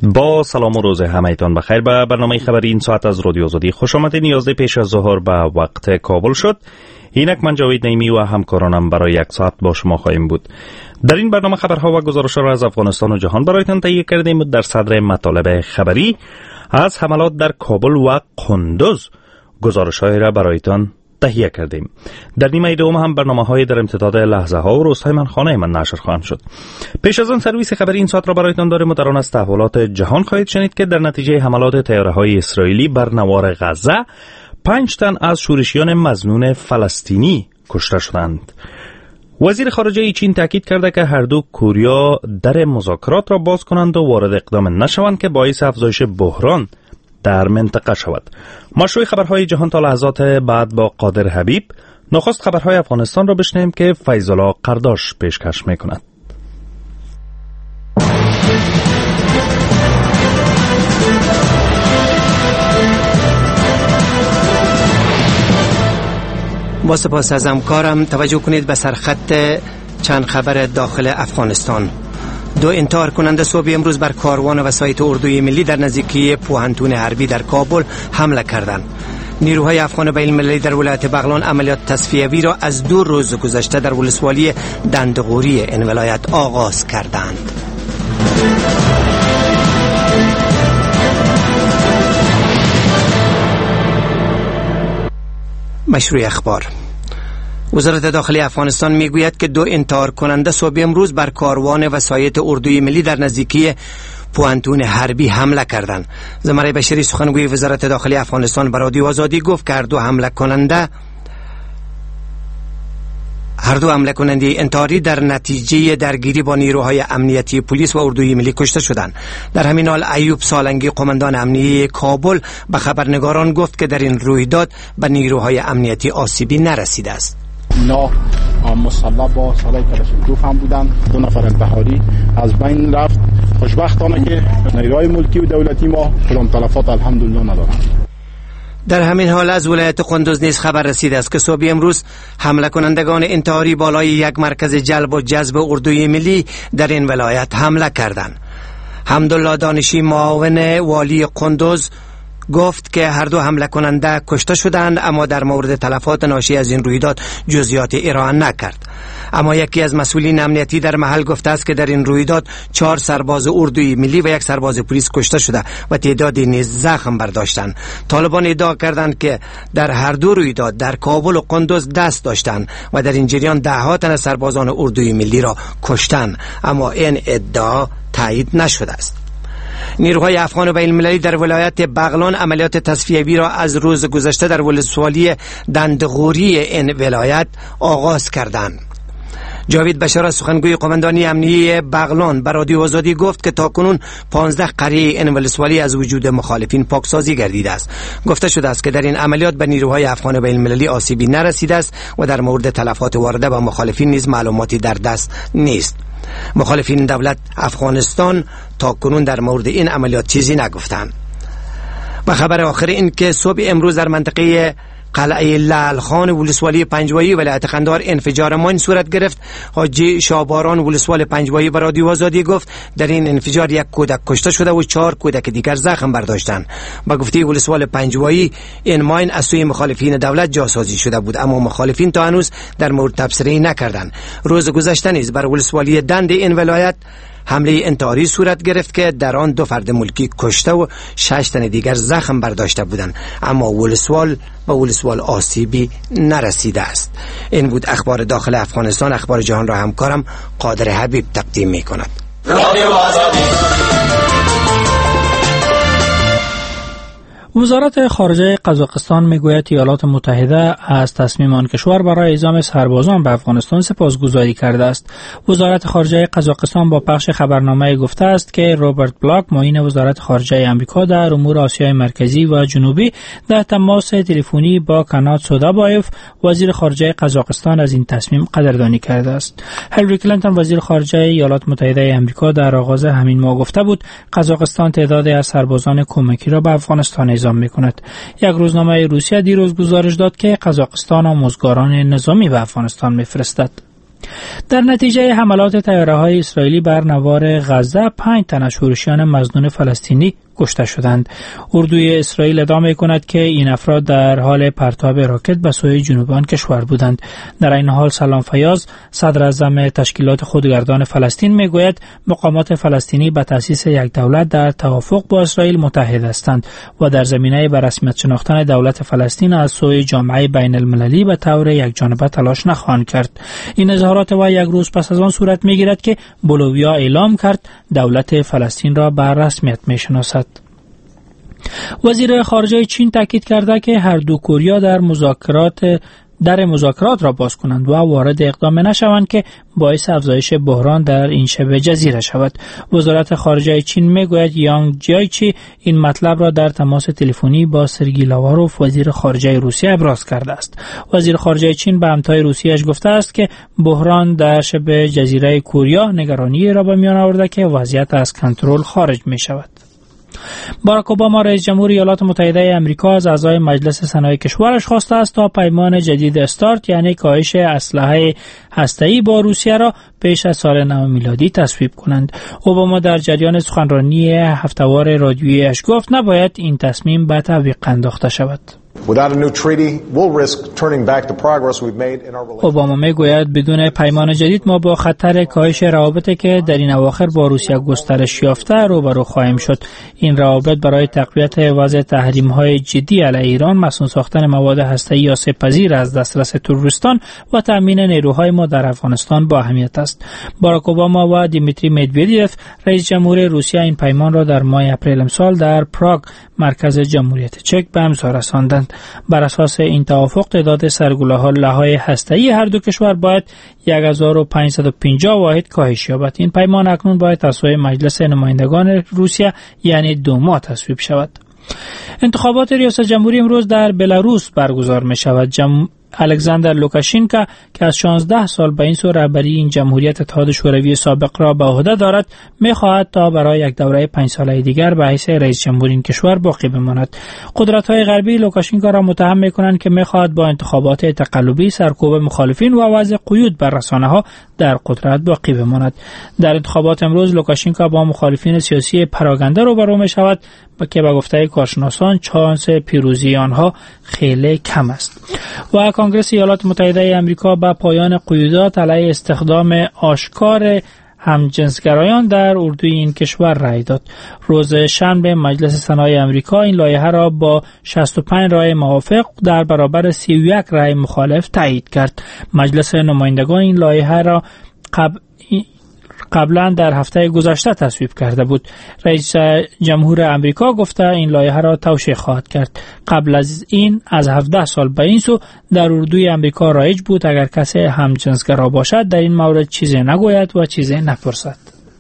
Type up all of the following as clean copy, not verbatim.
با سلام و روز همه‌تان بخیر. به برنامه خبری این ساعت از رادیو آزادی خوش آمدین. 11 پیش از ظهر به وقت کابل شد. اینک من جاوید نعیمی و همکارانم برای یک ساعت با شما خواهیم بود. در این برنامه خبرها و گزارش‌ها را از افغانستان و جهان برایتان تهیه کردیم. در صدر مطالب خبری از حملات در کابل و قندوز گزارش‌های را برایتان تهیه کردیم. در نیمه دوم هم برنامه‌های در امتداد لحظه‌ها و روزهای من خانه من نشر خواهند شد. پیش از آن سرویس خبری این ساعت را برایتان داریم و در آن از تحولات جهان خواهید شنید که در نتیجه حملات طیاره‌های اسرائیلی بر نوار غزه 5 تن از شورشیان مظنون فلسطینی کشته شدند. وزیر خارجه چین تاکید کرده که هر دو کوریا در مذاکرات را باز کنند و وارد اقدام نشوند که باعث افزایش بحران در منطقه شود. مشروع خبرهای جهان تا لحظات بعد با قادر حبیب. نخست خبرهای افغانستان را بشنویم که فیض الله قرداش پیشکش میکند. با سپاس از همکارم توجه کنید به سرخط چند خبر داخل افغانستان. 2 انتحار کننده صبح امروز بر کاروان وسایط اردوی ملی در نزدیکی پوهنتون حربی در کابل حمله کردند. نیروهای افغان بین المللی در ولایت بغلان عملیات تصفیوی را از 2 روز گذشته در ولسوالی دندغوری این ولایت آغاز کردند. مشروع اخبار. وزارت داخلی افغانستان میگوید که 2 انتحار کننده صبح امروز بر کاروان وسایط اردوی ملی در نزدیکی پوهنتون حربی حمله کردند. زمره بشری سخنگوی وزارت داخلی افغانستان به رادیو آزادی گفت که هر دو حمله کننده انتحاری در نتیجه درگیری با نیروهای امنیتی پلیس و اردوی ملی کشته شدند. در همین حال ایوب سالنگی قماندان امنیتی کابل به خبرنگاران گفت که در این رویداد به نیروهای امنیتی آسیبی نرسیده است. اینا مسلح با سلاح کلاشینکوف هم بودن. 2 نفر انتحاری از بین رفت. خوشبختانه که نیروهای ملکی و دولتی ما کدام تلفات الحمدلله ندارند. در همین حال از ولایت قندوز نیز خبر رسیده است که صبح امروز حمله کنندگان انتحاری بالای یک مرکز جلب و جذب اردوی ملی در این ولایت حمله کردند. حمدالله دانشی معاون والی قندوز گفت که هر دو حمله کننده کشته شدند، اما در مورد تلفات ناشی از این رویداد جزئیات ارائه نکرد. اما یکی از مسئولین امنیتی در محل گفته است که در این رویداد 4 سرباز اردوی ملی و 1 سرباز پلیس کشته شده و تعدادی نیز زخم برداشتند. طالبان ادعا کردند که در هر دو رویداد در کابل و قندوز دست داشتند و در این جریان 10 تن از سربازان اردوی ملی را کشتند، اما این ادعا تایید نشده است. نیروهای افغان بین المللی در ولایت بغلان عملیات تصفیوی را از روز گذشته در ولسوالی دندغوری این ولایت آغاز کردند. جاوید بشار سخنگوی قماندانی امنیتی بغلان به رادیو آزادی گفت که تاکنون 15 قریه این ولسوالی از وجود مخالفین پاکسازی گردیده است. گفته شده است که در این عملیات به نیروهای افغان بین المللی آسیبی نرسیده است و در مورد تلفات وارده به مخالفین نیز معلوماتی در دست نیست. مخالفین دولت افغانستان تا کنون در مورد این عملیات چیزی نگفتند. و خبر آخر این که صبح امروز در منطقه قلعه لعلخان ولسوالی پنجوایی ولایت قندهار انفجار ماین صورت گرفت. حاجی شاباران ولسوال پنجوایی به رادیو آزادی گفت در این انفجار 1 کودک کشته شده و 4 کودک دیگر زخم برداشتند. با گفته ولسوال پنجوایی این ماین از سوی مخالفین دولت جاسازی شده بود، اما مخالفین تا هنوز در مورد تبصره‌ای نکردند. روز گذشته نیز بر ولسوالی دند این ولایت حمله انتحاری صورت گرفت که در آن 2 فرد ملکی کشته و 6 تن دیگر زخم برداشته بودند، اما ولسوال آسیبی نرسیده است. این بود اخبار داخل افغانستان. اخبار جهان را همکارم قادر حبیب تقدیم می کند. وزارت خارجه قزاقستان میگوید ایالات متحده از تصمیم آن کشور برای اعزام سربازان به افغانستان سپاسگزاری کرده است. وزارت خارجه قزاقستان با پخش خبرنامه گفته است که روبرت بلاک معین وزارت خارجه آمریکا در امور آسیای مرکزی و جنوبی در تماس تلفنی با کنات سودابایف وزیر خارجه قزاقستان از این تصمیم قدردانی کرده است. هیلاری کلینتون وزیر خارجه ایالات متحده آمریکا در آغاز همین ماه گفته بود قزاقستان تعدادی از سربازان کمکی را به افغانستان اعزام می‌کند. یک روزنامه روسیه دیروز گزارش داد که قزاقستان آموزگاران نظامی به افغانستان می‌فرستد. در نتیجه حملات طیاره‌های اسرائیلی بر نوار غزه 5 تن از شورشیان مظنون فلسطینی کشته شدند. اردوی اسرائیل ادعا کند که این افراد در حال پرتاب راکت به سوی جنوب آن کشور بودند. در این حال سلام فیاض صدر اعظم تشکیلات خودگردان فلسطین میگوید مقامات فلسطینی به تأسیس یک دولت در توافق با اسرائیل متحد هستند و در زمینه به رسمیت شناختن دولت فلسطین از سوی جامعه بین المللی به طور یکجانبه تلاش نخواهند کرد. این اظهارات و یک روز پس از آن صورت میگیرد که بولویا اعلام کرد دولت فلسطین را به رسمیت میشناسد. وزیر خارجه چین تاکید کرده که هر دو کوریا در مذاکرات را باز کنند و وارد اقدام نشوند که باعث افزایش بحران در این شبه جزیره شود. وزارت خارجه چین میگوید یانگ جایچی این مطلب را در تماس تلفنی با سرگئی لاواروف وزیر خارجه روسیه ابراز کرده است. وزیر خارجه چین به همتای روسیه‌اش گفته است که بحران در شبه جزیره کوریا نگرانی را به میان آورده که وضعیت از کنترل خارج می شود. باراک اوباما رئیس جمهور ایالات متحده آمریکا از اعضای مجلس سنای کشورش خواسته است تا پیمان جدید استارت یعنی کاهش اسلحه هسته‌ای با روسیه را پیش از سال نو میلادی تصویب کنند. اوباما در جریان سخنرانی هفته‌وار رادیویی‌اش گفت نباید این تصمیم به تعویق انداخته شود. اوباما میگوید بدون پیمان جدید ما با خطر کاهش روابطی که در این اواخر با روسیه گسترش یافته روبرو خواهیم شد. این روابط برای تقویت وضع تحریم‌های جدی علیه ایران، مسئول ساختن مواد هسته‌ای آسیب‌پذیر از دسترس تروریستان و تامین نیروهای ما در افغانستان با اهمیت است. باراک اوباما و دیمیتری مدودیف رئیس جمهور روسیه این پیمان را در ماه اپریل امسال در پراگ مرکز جمهوریت چک به امضا رساندند. بر اساس این توافق تعداد سرگلوله‌های هسته‌ای هر دو کشور باید 1550 واحد کاهش یابد. این پیمان اکنون باید توسط مجلس نمایندگان روسیه یعنی دوما تصویب شود. انتخابات ریاست جمهوری امروز در بلاروس برگزار می شود. الکساندر لوکاشینکا که از 16 سال به این سو رهبری این جمهوریت اتحاد شوروی سابق را به عهده دارد می‌خواهد تا برای یک دوره 5 ساله دیگر به حیث رئیس جمهور این کشور باقی بماند. قدرت‌های غربی لوکاشینکا را متهم می‌کنند که می‌خواهد با انتخابات تقلبی سرکوب مخالفین و وضع قیود بر رسانه‌ها در قدرت باقی بماند. در انتخابات امروز لوکاشینکا با مخالفین سیاسی پراگنده روبرو می‌شود که به گفته کارشناسان شانس پیروزی آنها خیلی کم است. و کنگره ایالات متحده آمریکا با پایان قیودات علیه استخدام آشکار همجنسگرایان در اردوی این کشور رأی داد. روز شنبه مجلس سنای آمریکا این لایحه را با 65 رأی موافق در برابر 31 رأی مخالف تایید کرد. مجلس نمایندگان این لایحه را قبلا در هفته گذشته تصویب کرده بود. رئیس جمهور آمریکا گفته این لایحه را توشیح خواهد کرد. قبل از این از 17 سال به این سو در اردوی آمریکا رایج بود اگر کسی همجنسگرا باشد در این مورد چیزی نگوید و چیزی نپرسد.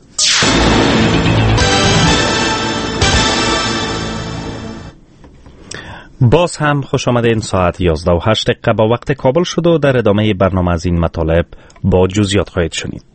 باز هم خوش آمدین. ساعت 11:08 با وقت کابل شد و در ادامه برنامه از این مطالب با جزئیات خواهید شنید.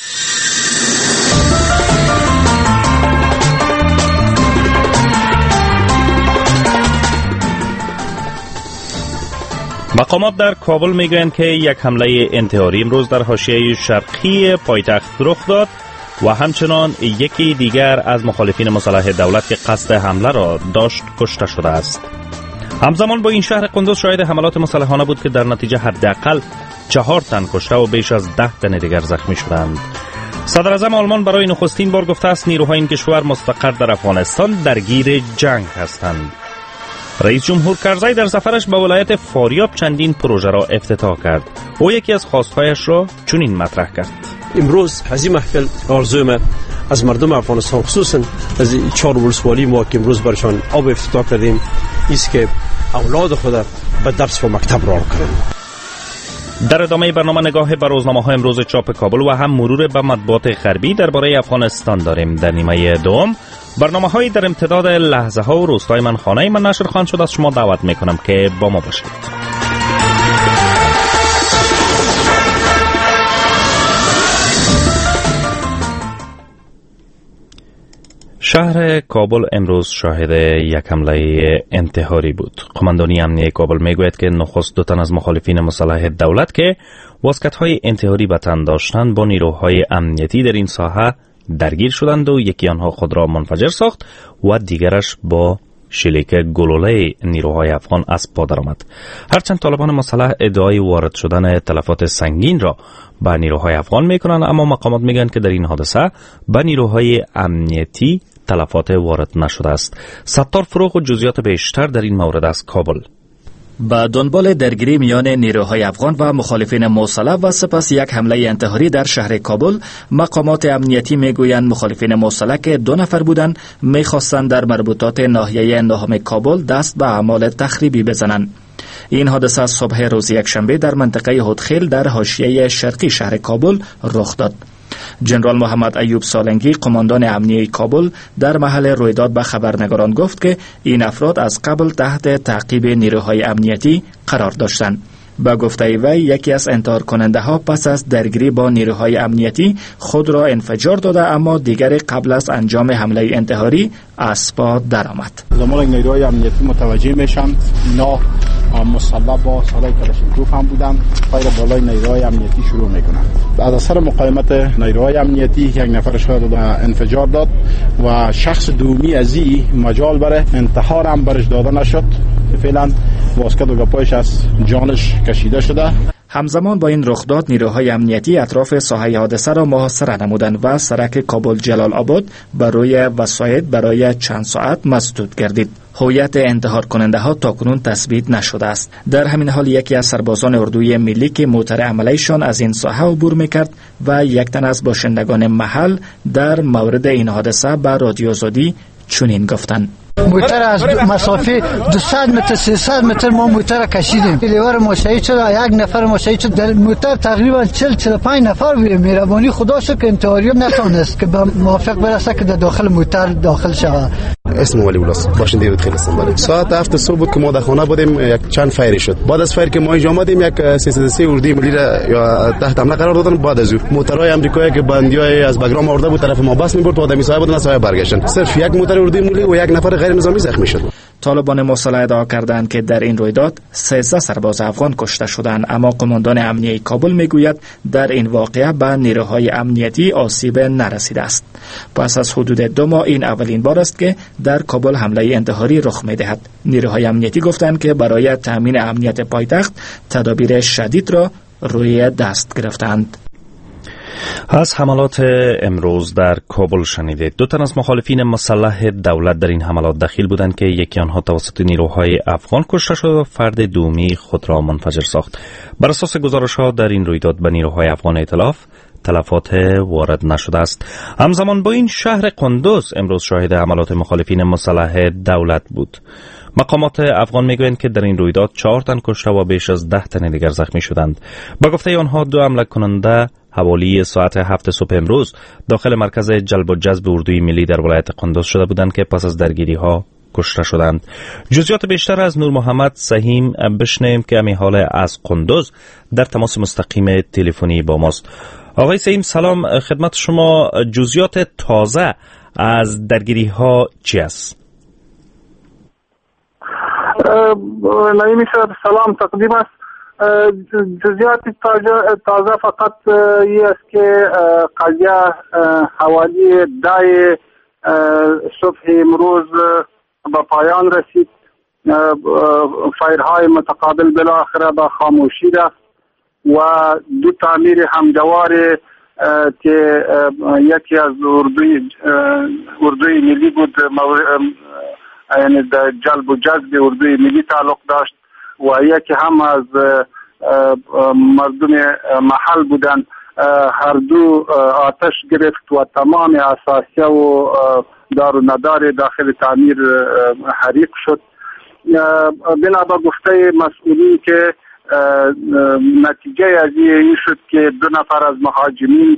مقامات در کابل میگویند که یک حمله انتحاری امروز در حاشیه شرقی پایتخت رخ داد و همچنان یکی دیگر از مخالفین مسلح دولت که قصد حمله را داشت کشته شده است. همزمان با این شهر قندوز شاهد حملات مسلحانه بود که در نتیجه حداقل 4 تن کشته و بیش از 10 تن دیگر زخمی شدند. صدر اعظم آلمان برای نخستین بار گفته است نیروهای این کشور مستقر در افغانستان درگیر جنگ هستند. رئیس جمهور کرزی در سفرش به ولایت فاریاب چندین پروژه را افتتاح کرد. او یکی از خواستهایش را چنین مطرح کرد: امروز از این محفل آرزوی من از مردم افغانستان خصوصا از 4 ولسوالی ما که امروز برشان آب افتتاح کردیم است که اولاد خود به درس و مکتب را کنند. در ادامه برنامه نگاه به روزنامه‌های امروز چاپ کابل و هم مرور به مطبوعات غربی درباره افغانستان داریم. در نیمه دوم برنامه‌هایی در امتداد لحظه‌ها و روستای من خانه من نشر خواهند شد. از شما دعوت می‌کنم که با ما باشید. شهر کابل امروز شاهد یک حمله انتحاری بود. قماندانی امنیه کابل میگوید که نخست 2 تن از مخالفین مسلح دولت که واسکت‌های انتحاری به تن داشتند با نیروهای امنیتی در این ساحه درگیر شدند و یکی آنها خود را منفجر ساخت و دیگرش با شلیک گلوله نیروهای افغان از پا درآمد. هرچند طالبان مسلح ادعای وارد شدن تلفات سنگین را به نیروهای افغان میکنند، اما مقامات میگن که در این حادثه به نیروهای امنیتی تلفات وارد نشده است. ستار فروغ و جزئیات بیشتر در این مورد از کابل. با دنبال درگیری میان نیروهای افغان و مخالفین مسلح و سپس یک حمله انتحاری در شهر کابل، مقامات امنیتی میگویند مخالفین مسلح که 2 نفر بودند میخواستند در مربوطات ناحیه نهم کابل دست به اعمال تخریبی بزنند. این حادثه صبح روز یکشنبه در منطقه هودخیل در حاشیه شرقی شهر کابل رخ داد. جنرال محمد ایوب سالنگی قماندان امنیه کابل در محل رویداد به خبرنگاران گفت که این افراد از قبل تحت تعقیب نیروهای امنیتی قرار داشتند. با گفته وی یکی از انتحار کننده ها پس از درگیری با نیروهای امنیتی خود را انفجار داده، اما دیگری قبل از انجام حمله انتحاری از پا درآمد. زمان نیروهای امنیتی متوجه میشن اینا مسلح با سلاح کلاشینکوف هم بودن، فایر بالای نیروهای امنیتی شروع میکنن. از اثر مقاومت نیروهای امنیتی یک نفرش خود انفجار داد و شخص دومی از این مجال برای انتحار هم برش داده نشد. فعلا واسکت و گپایش از جانش کشیده شده. همزمان با این رخداد نیروهای امنیتی اطراف ساحه حادثه را محاصره نمودند و سرک کابل جلال آباد بر روی وسایط برای چند ساعت مسدود گردید. هویت انتحار کننده ها تاکنون تثبیت نشده است. در همین حال یکی از سربازان اردوی ملی که موتر عملیشان از این ساحه عبور میکرد و یک تن از باشندگان محل در مورد این حادثه به رادیو آزادی چنین گفتند: موتر از مسافه 200 متر 300 متر ما موتر کشیدیم. لیوار ما شهید شد، یک نفر ما شهید شد. در موتر تقریبا 40-45 نفر بود. مهربانی خدا شد که انتحاری نتونست که به موافق برسه که در داخل موتر داخل شود. اسم ولی ولاس باشنده رود خیلی استانبول. ساعت 7 صبح بود که ما در خانه بودیم، یک چند فایری شد. بعد از فایر که ما اینجا آمدیم یک 303 اردوی ملی را یا تحت حمله قرار دادن. بعد از اون موترهای آمریکایی که بندیای از بگرام آورده بود طرف ما بس می‌برد و آدمی صاحب بودن سایه برگشتن. صرف یک موتر اردوی ملی و یک نفر غیر نظامی زخمی شد. طالبان مسلح ادعا کردند که در این رویداد 13 سرباز افغان کشته شدند، اما قماندان امنیه کابل میگوید در این واقعه به نیروهای امنیتی آسیب نرسیده است. پس از حدود 2 ماه این اولین بار است که در کابل حمله انتحاری رخ می‌دهد. نیروهای امنیتی گفتند که برای تامین امنیت پایتخت تدابیر شدید را روی دست گرفتند. از حملات امروز در کابل شنیدید. 2 تن از مخالفین مسلح دولت در این حملات دخیل بودند که یکی آنها توسط نیروهای افغان کشته شد و فرد دومی خود را منفجر ساخت. بر اساس گزارش‌ها در این رویداد به نیروهای افغان ائتلاف تلفات وارد نشده است. همزمان با این شهر قندوز امروز شاهد حملات مخالفین مسلح دولت بود. مقامات افغان میگویند که در این رویداد 4 تن کشته و بیش از 10 تن دیگر زخمی شدند. با گفته آنها 2 حمله کننده حوالی ساعت 7 صبح امروز داخل مرکز جلب و جذب اردوی ملی در ولایت قندوز شده بودند که پس از درگیری ها کشته شدند. جزئیات بیشتر از نور محمد سهیم بشنویم که همین حال از قندوز در تماس مستقیم تلفنی با ماست. آقای سهیم سلام خدمت شما. جزئیات تازه از درگیری ها چی است؟ نایمی صاحب سلام تقدیم است. جزئیات تازه فقط این است که قضیه حوالی 10 صبح امروز به پایان رسید. فایرهای متقابل بالاخره به خاموشی رفت و 2 تعمیر همجوار که یکی از اردوی ملی بود، یعنی در جلب و جذب اردوی ملی تعلق داشت و یکی هم از مردم محل بودن. هر دو آتش گرفت و تمام اساسیه و دار و ندار داخل تعمیر حریق شد. بنا به گفته مسئولین که نتیجه از این شد که 2 نفر از مهاجمین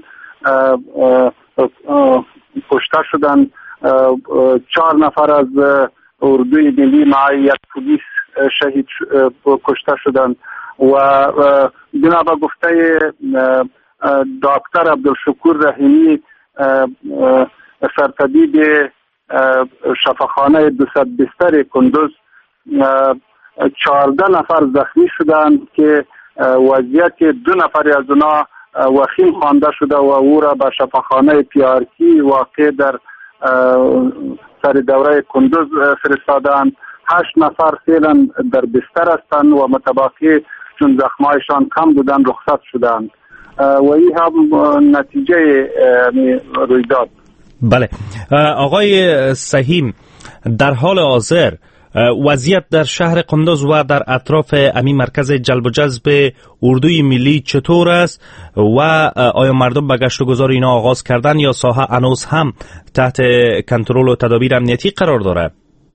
کشته شدند، 4 نفر از اردوی ملی مع یک پلیس شهید کشته شدند و بنا به گفته دکتر عبدالشکور رحیمی سرطبیب شفاخانه 200 بستر کندوز 14 نفر زخمی شدند که وضعیت 2 نفر از اونا وخیم خوانده شده و او را به شفاخانه پیارکی واقع در سر دوره کندوز فرستادند. 8 نفر فعلا در بستر هستند و متباقی چون زخمایشان کم بودند رخصت شدند و این هم نتیجه رویداد. بله آقای سهیم، در حال حاضر وضعیت در شهر قندوز و در اطراف همین مرکز جلب و جذب اردوی ملی چطور است و آیا مردم به گشت و گذار اینا آغاز کردن یا ساحه هنوز هم تحت کنترل و تدابیر امنیتی قرار داره؟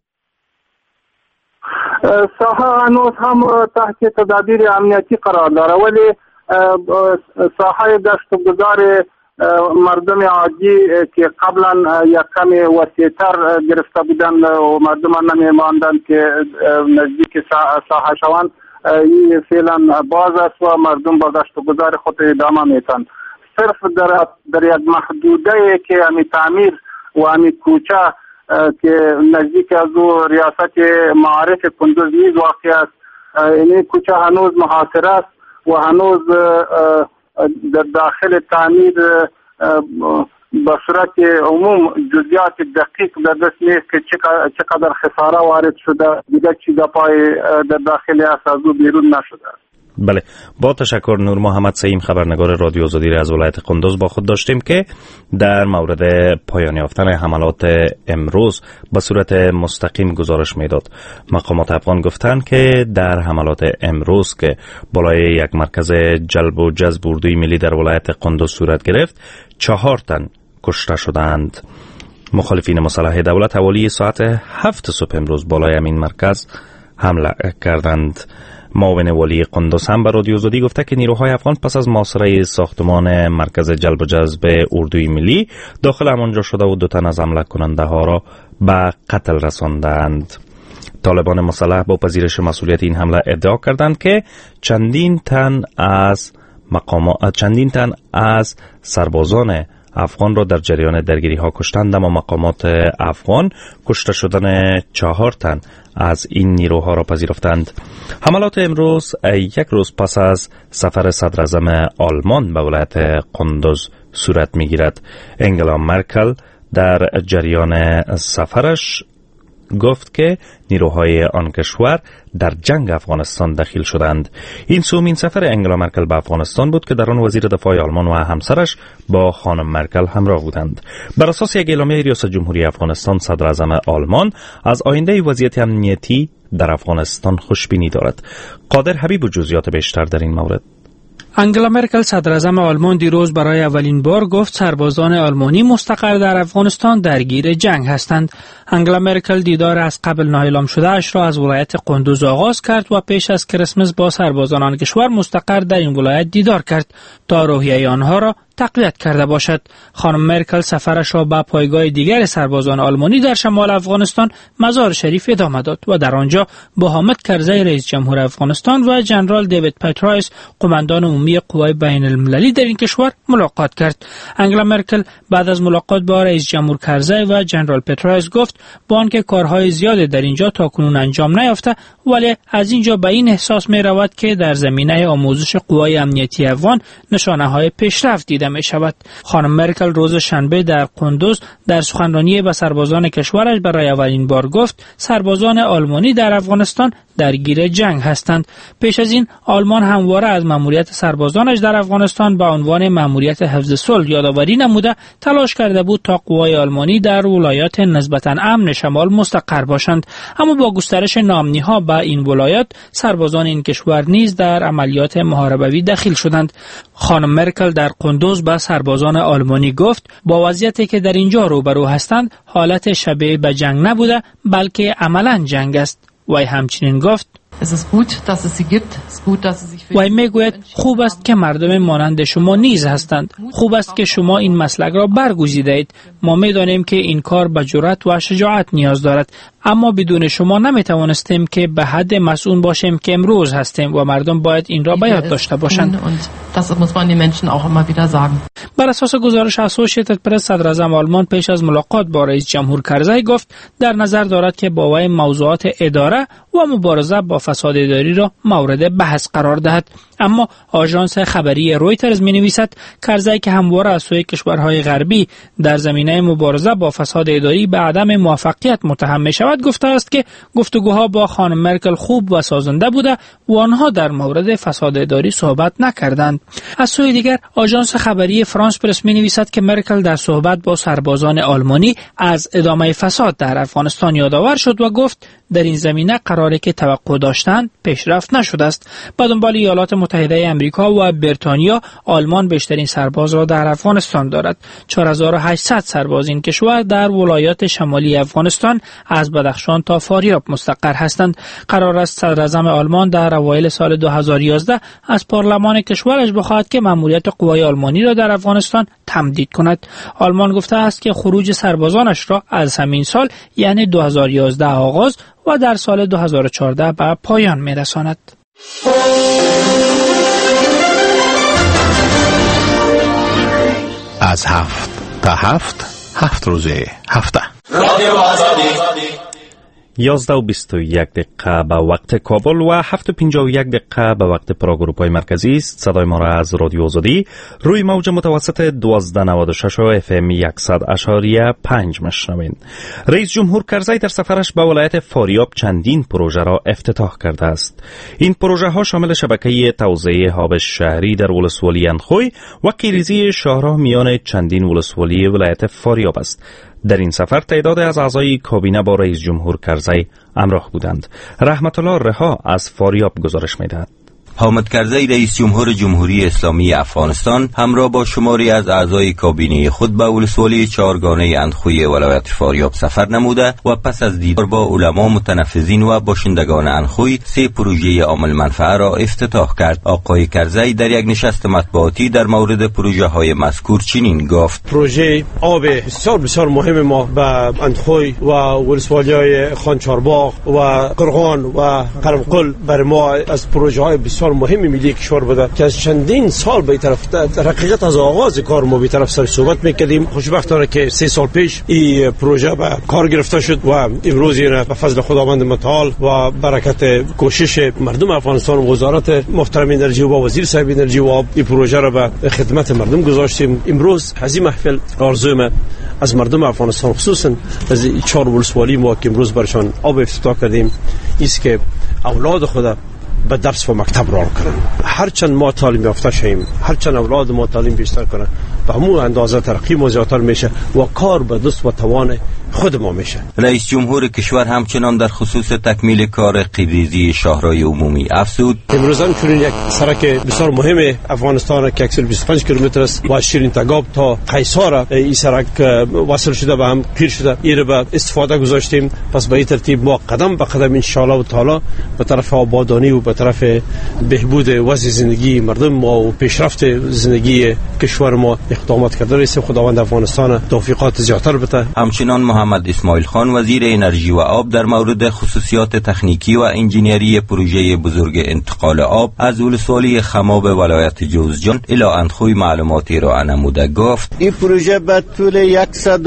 ساحه هنوز هم تحت تدابیر امنیتی قرار داره، ولی ساحه گشت و گذار مردم عادی که قبلا یک کمی وسیع‌تر گرفته بودند و مردم نمی‌ماندند که نزدیک ساحه شوند، این فعلا باز است و مردم با گشت و گذار خود ادامه میتن. صرف در یک محدوده که همی تعمیر و همی کوچه که نزدیک از او ریاست معارف کندوز نیز واقع است، این کوچه هنوز محاصره است و هنوز در داخل تعمیر به صورت عموم جزئیات دقیق در دست نیست که چقدر خساره وارد شده، دیگه چیزا پای در داخل است از او بیرون نشده. بله، با تشکر. نور محمد سهیم، خبرنگار رادیو آزادی از ولایت قندوز با خود داشتیم که در مورد پایان یافتن حملات امروز به صورت مستقیم گزارش میداد. مقامات افغان گفتند که در حملات امروز که بالای یک مرکز جلب و جذب اردوی ملی در ولایت قندوز صورت گرفت 4 تن کشته شدند. مخالفین مسلح دولت حوالی ساعت 7 صبح امروز بالای این مرکز حمله کردند. معاون والی قندوز هم به رادیو آزادی گفته که نیروهای افغان پس از محاصره ساختمان مرکز جلب و جذب اردوی ملی داخل همانجا شده و 2 تن از حمله کننده ها را به قتل رساندند. طالبان مسلح با پذیرش مسئولیت این حمله ادعا کردند که چندین تن از سربازان افغان را در جریان درگیری ها کشتند، اما مقامات افغان کشته شدن 4 تن از این نیروها را پذیرفتند. حملات امروز یک روز پس از سفر صدر اعظم آلمان به ولایت قندوز صورت میگیرد. انگلا مرکل در جریان سفرش گفت که نیروهای آن کشور در جنگ افغانستان دخیل شدند. این سومین سفر انگلا مرکل به افغانستان بود که در آن وزیر دفاع آلمان و همسرش با خانم مرکل همراه بودند. بر اساس یک اعلامیه ریاست جمهوری افغانستان، صدر اعظم آلمان از آینده وضعیت امنیتی در افغانستان خوشبینی دارد. قادر حبیب و جزئیات بیشتر در این مورد. انگلا مرکل صدر اعظم آلمان دیروز برای اولین بار گفت سربازان آلمانی مستقر در افغانستان درگیر جنگ هستند. انگلا مرکل دیدار از قبل نااعلام شده اش را از ولایت قندوز آغاز کرد و پیش از کریسمس با سربازان آن کشور مستقر در این ولایت دیدار کرد تا روحیه آنها را تقویت کرده باشد. خانم مرکل سفرش را به پایگاه دیگر سربازان آلمانی در شمال افغانستان مزار شریف ادامه داد و در آنجا با حامد کرزی رئیس جمهور افغانستان و جنرال دیوید پترایس قماندان عمومی قوای بین المللی در این کشور ملاقات کرد. انگلا مرکل بعد از ملاقات با رئیس جمهور کرزی و جنرال پترایس گفت با آنکه کارهای زیاد در اینجا تاکنون انجام نیافته، ولی از اینجا به این احساس می رود که در زمینه آموزش قوای امنیتی افغان نشانه های پیشرفت دیده می شود. خانم مرکل روز شنبه در قندوز در سخنرانی به سربازان کشورش برای اولین بار گفت سربازان آلمانی در افغانستان درگیر جنگ هستند. پیش از این آلمان همواره از مأموریت سربازانش در افغانستان به عنوان مأموریت حفظ صلح یادآوری نموده تلاش کرده بود تا قوای آلمانی در ولایات نسبتاً امن شمال مستقر باشند، اما با گسترش ناامنی‌ها به این ولایات سربازان این کشور نیز در عملیات محاربوی دخیل شدند. خانم مرکل در قندوز به سربازان آلمانی گفت با وضعیتی که در اینجا روبرو هستند حالت شبیه به جنگ نبوده بلکه عملاً جنگ است. و همچنین گفت و میگوید خوب است که مردم مانند شما نیز هستند. خوب است که شما این مسلک را برگزیدید. ما میدانیم که این کار به جرأت و شجاعت نیاز دارد، اما بدون شما نمیتوانستیم که به حد مسئول باشیم که امروز هستیم و مردم باید این را به یاد داشته باشند. بر اساس گزارش اسوشیتد پرس، صدر اعظم آلمان پیش از ملاقات با رئیس جمهور کرزی گفت در نظر دارد که با وی موضوعات اداره و مبارزه با فساد اداری را مورد بحث قرار دهد. اما آژانس خبری رویترز می‌نویسد کرزی که همواره از سوی کشورهای غربی در زمینه مبارزه با فساد اداری به عدم موفقیت متهم می‌شود، گفته است که گفتگوها با خانم مرکل خوب و سازنده بوده و آنها در مورد فساد اداری صحبت نکردند. از سوی دیگر آژانس خبری فرانس پرس می‌نویسد که مرکل در صحبت با سربازان آلمانی از ادامه فساد در افغانستان یادآور شد و گفت در این زمینه قراره که توقع داشتند پیشرفت نشده است. به دنبال ایالات متحده آمریکا و بریتانیا، آلمان بیشترین سرباز را در افغانستان دارد. 4800 سرباز این کشور در ولایات شمالی افغانستان از بدخشان تا فاریاب مستقر هستند. قرار است صدر اعظم آلمان در اوایل سال 2011 از پارلمان کشورش بخواهد که مأموریت قوای آلمانی را در افغانستان تمدید کند. آلمان گفته است که خروج سربازانش را از همین سال یعنی 2011 آغاز و در سال 2014 به پایان می‌رساند. از 7 تا 7 روز هفته. 11:21 به وقت کابل و 7:51 به وقت پراگ اروپای مرکزی است. صدای ما را از رادیو آزادی روی موج متوسط 1296 و FM 100.5 میشنوید. رئیس جمهور کرزی در سفرش به ولایت فاریاب چندین پروژه را افتتاح کرده است. این پروژه ها شامل شبکه توزیع آب شهری در ولسوالی اندخوی و کیریزی شاهراه میان چندین ولسوالی ولایت فاریاب است. در این سفر تعداد از اعضای کابینه با رئیس جمهور کرزی همراه بودند. رحمت الله رها از فاریاب گزارش می‌دهد. حامد کرزی رئیس جمهور جمهوری اسلامی افغانستان همراه با شماری از اعضای کابینه خود به ولسوالی چهارگانه اندخوی ولایت فاریاب سفر نموده و پس از دیدار با علما، متنفذین و باشندگان اندخوی 3 پروژه عامل منفعه را افتتاح کرد. آقای کرزی در یک نشست مطبوعاتی در مورد پروژه های مذکور چنین گفت: پروژه آب بسیار مهم ما به اندخوی و ولسوالی های خانچارباغ و قرغان و قرمقل برای ما از پروژه های بسیار مهمی ملی کشور بوده که از چندین سال به طرف در حقیقت از آغاز کار ما به طرف سر صحبت میکردیم. خوشبختانه که 3 سال پیش این پروژه به کار گرفته شد و امروز این به فضل خداوند متعال و برکت کوشش مردم افغانستان و وزارت محترم انرژی و وزیر صاحب انرژی و آب این پروژه را به خدمت مردم گذاشتیم. امروز هذه محفل آرزوی ما از مردم افغانستان خصوصا از 4 ولسوالی ما که امروز برشان آب افتتاح کردیم است که اولاد خود به درس و مکتب راه کنن. هرچند ما تعلیم یافته شیم، هرچند اولاد ما تعلیم بیشتر کنن، به همون اندازه ترقی ما زیادتر میشه و کار به دست و توان خود ما میشه. رئیس جمهور کشور همچنان در خصوص تکمیل کار قیریزی شاهراه عمومی افزود: امروز هم چنین یک سرک بسیار مهم افغانستان که 125 کیلومتر است و شیرین تگاب تا قیصار این سرک وصل شده به هم پیر شده. این به استفاده گذاشتیم. پس به این ترتیب ما قدم به قدم ان شاء الله تعالی به طرف آبادانی و به طرف بهبود وضع زندگی مردم ما و پیشرفت زندگی کشور ما اقدامات کرده رئیس خداوند افغانستان توفیقات زیاتر بده. همچنان محمد اسماعیل خان وزیر انرژی و آب در مورد خصوصیات تکنیکی و انجینری پروژه بزرگ انتقال آب از ولسوالی خماب ولایت جوزجان الی اندخوی معلوماتی را نموده گفت: این پروژه به طول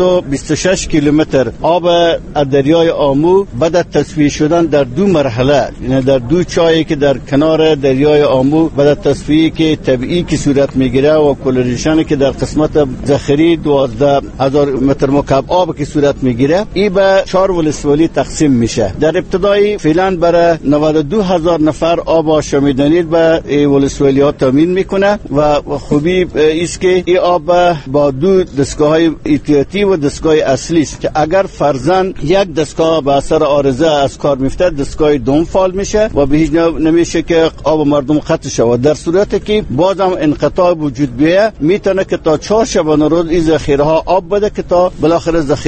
126 کیلومتر آب از دریای آمو بعد تصفیه شدن در 2 مرحله، یعنی در 2 چایی که در کنار دریای آمو بعد تصفیه که طبیعی که صورت میگیره و کلوریشن که در قسمت ذخیره 12000 متر مکعب آب که صورت میگیره، این به 4 ولسوالی تقسیم میشه. در ابتدای فعلا برای 92000 نفر آب آشامیدنی به ولسوالی ها تامین میکنه و خوبی است که این آب با 2 دستگاه‌های احتیاطی و دستگاه اصلی است که اگر فرضاً یک دستگاه به اثر عارضه از کار میفته، دستگاه دوم فعال میشه و به هیچ نمیشه که آب مردم قطع شود. در صورتی که بازم انقطاع وجود بیه، میتونه که تا 4 شبانه روز این ذخیره ها آب بده که تا بالاخره ذخیره پس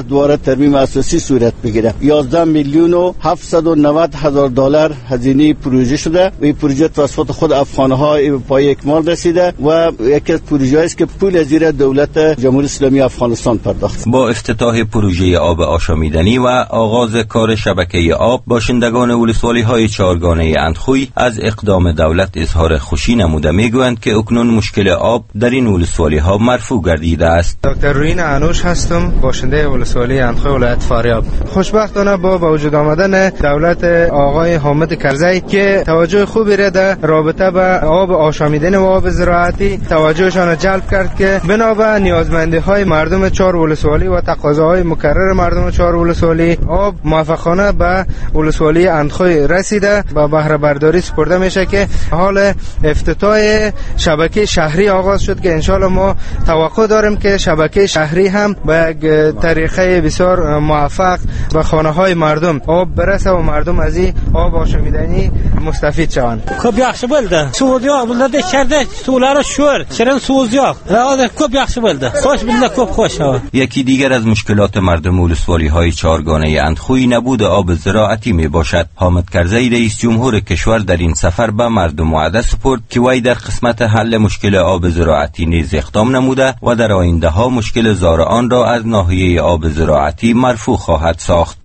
دوباره ترمیم اساسی صورت بگیره. 11 میلیون و 790 هزار دلار هزینه پروژه شده و این پروژه توسط خود افغان‌ها به پای اکمال رسیده و یکی از پروژه‌ای است که پول زیر دولت جمهوری اسلامی افغانستان پرداخت. با افتتاح پروژه آب آشامیدنی و آغاز کار شبکه آب، باشندگان ولسوالی‌های چهارگانه اندخوی از اقدام دولت اظهار خوشی نموده میگویند که اکنون مشکل آب در این ولسوالی‌ها مرفوع گردیده است. دکتر روین انوش هستم، باشنده ولسوالی اندخوی ولایت فاریاب. خوشبختانه با وجود آمدن دولت آقای حامد کرزی که توجه خوبی را در رابطه به آب آشامیدنی و آب زراعتی توجهشان جلب کرد که بنا به نیازمندی‌های مردم چهار ولسوالی و تقاضاهای مکرر مردم چهار ولسوالی آب موفقانه به ولسوالی اندخوی رسیده و بهره برداری سپرده میشه که حال افتتاح شبکه شهری آغاز شد که انشالله ما توقع داریم که شبکه شهری هم به طریقه بسیار موفق به خانه های مردم آب برسه و مردم از این آب آشامیدنی مستفید شوند. خوب yaxshi bo'ldi. Suvdiyoq bularda ichkarida suvlari sho'r, shirin suvdiyoq. Hozir خوب yaxshi bo'ldi. Xo'sh bunda ko'p xo'sh. یکی دیگر از مشکلات مردم ولسوالی‌های چهارگانه اندخوی نبود آب زراعتی می باشد. حامد کرزی رئیس جمهور کشور در این سفر به مردم وعده سپرد که وی در قسمت حل مشکل آب زراعتی نیز اقدام نموده و در آینده ها مشکل زارعان را از ناحیه آب زراعتی مرفوع خواهد ساخت.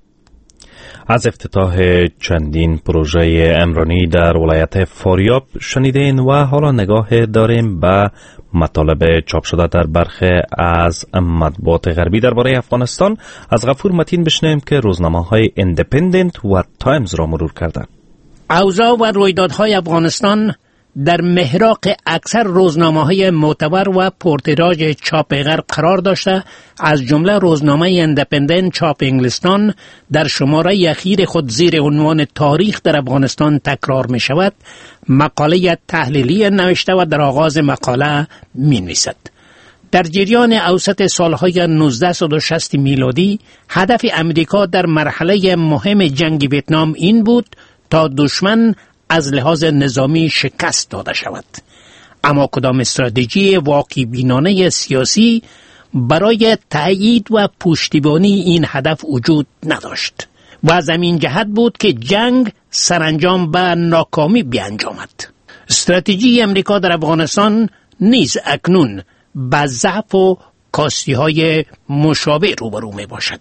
از افتتاح چندین پروژه عمرانی در ولایت فاریاب شنیدین و حالا نگاه داریم به مطالب چاپ شده در برخی از مطبوعات غربی درباره افغانستان. از غفور متین بشنویم که روزنامه‌های ایندیپندنت و تایمز را مرور کردند. اوضاع و رویدادهای افغانستان در محراق اکثر روزنامه‌های معتبر و پرتیراژ چاپ غرب قرار داشته، از جمله روزنامه ایندیپندنت چاپ انگلستان در شماره اخیر خود زیر عنوان تاریخ در افغانستان تکرار می شود مقاله تحلیلی نوشته و در آغاز مقاله می نویسد: در جریان اوسط سالهای 1960 میلادی هدف امریکا در مرحله مهم جنگ ویتنام این بود تا دشمن از لحاظ نظامی شکست داده شود، اما کدام استراتژی واقعی بینانه سیاسی برای تأیید و پشتیبانی این هدف وجود نداشت و از این جهت بود که جنگ سرانجام به ناکامی بیانجامد. استراتژی امریکا در افغانستان نیز اکنون با ضعف و کاستی‌های مشابه روبرو می باشد.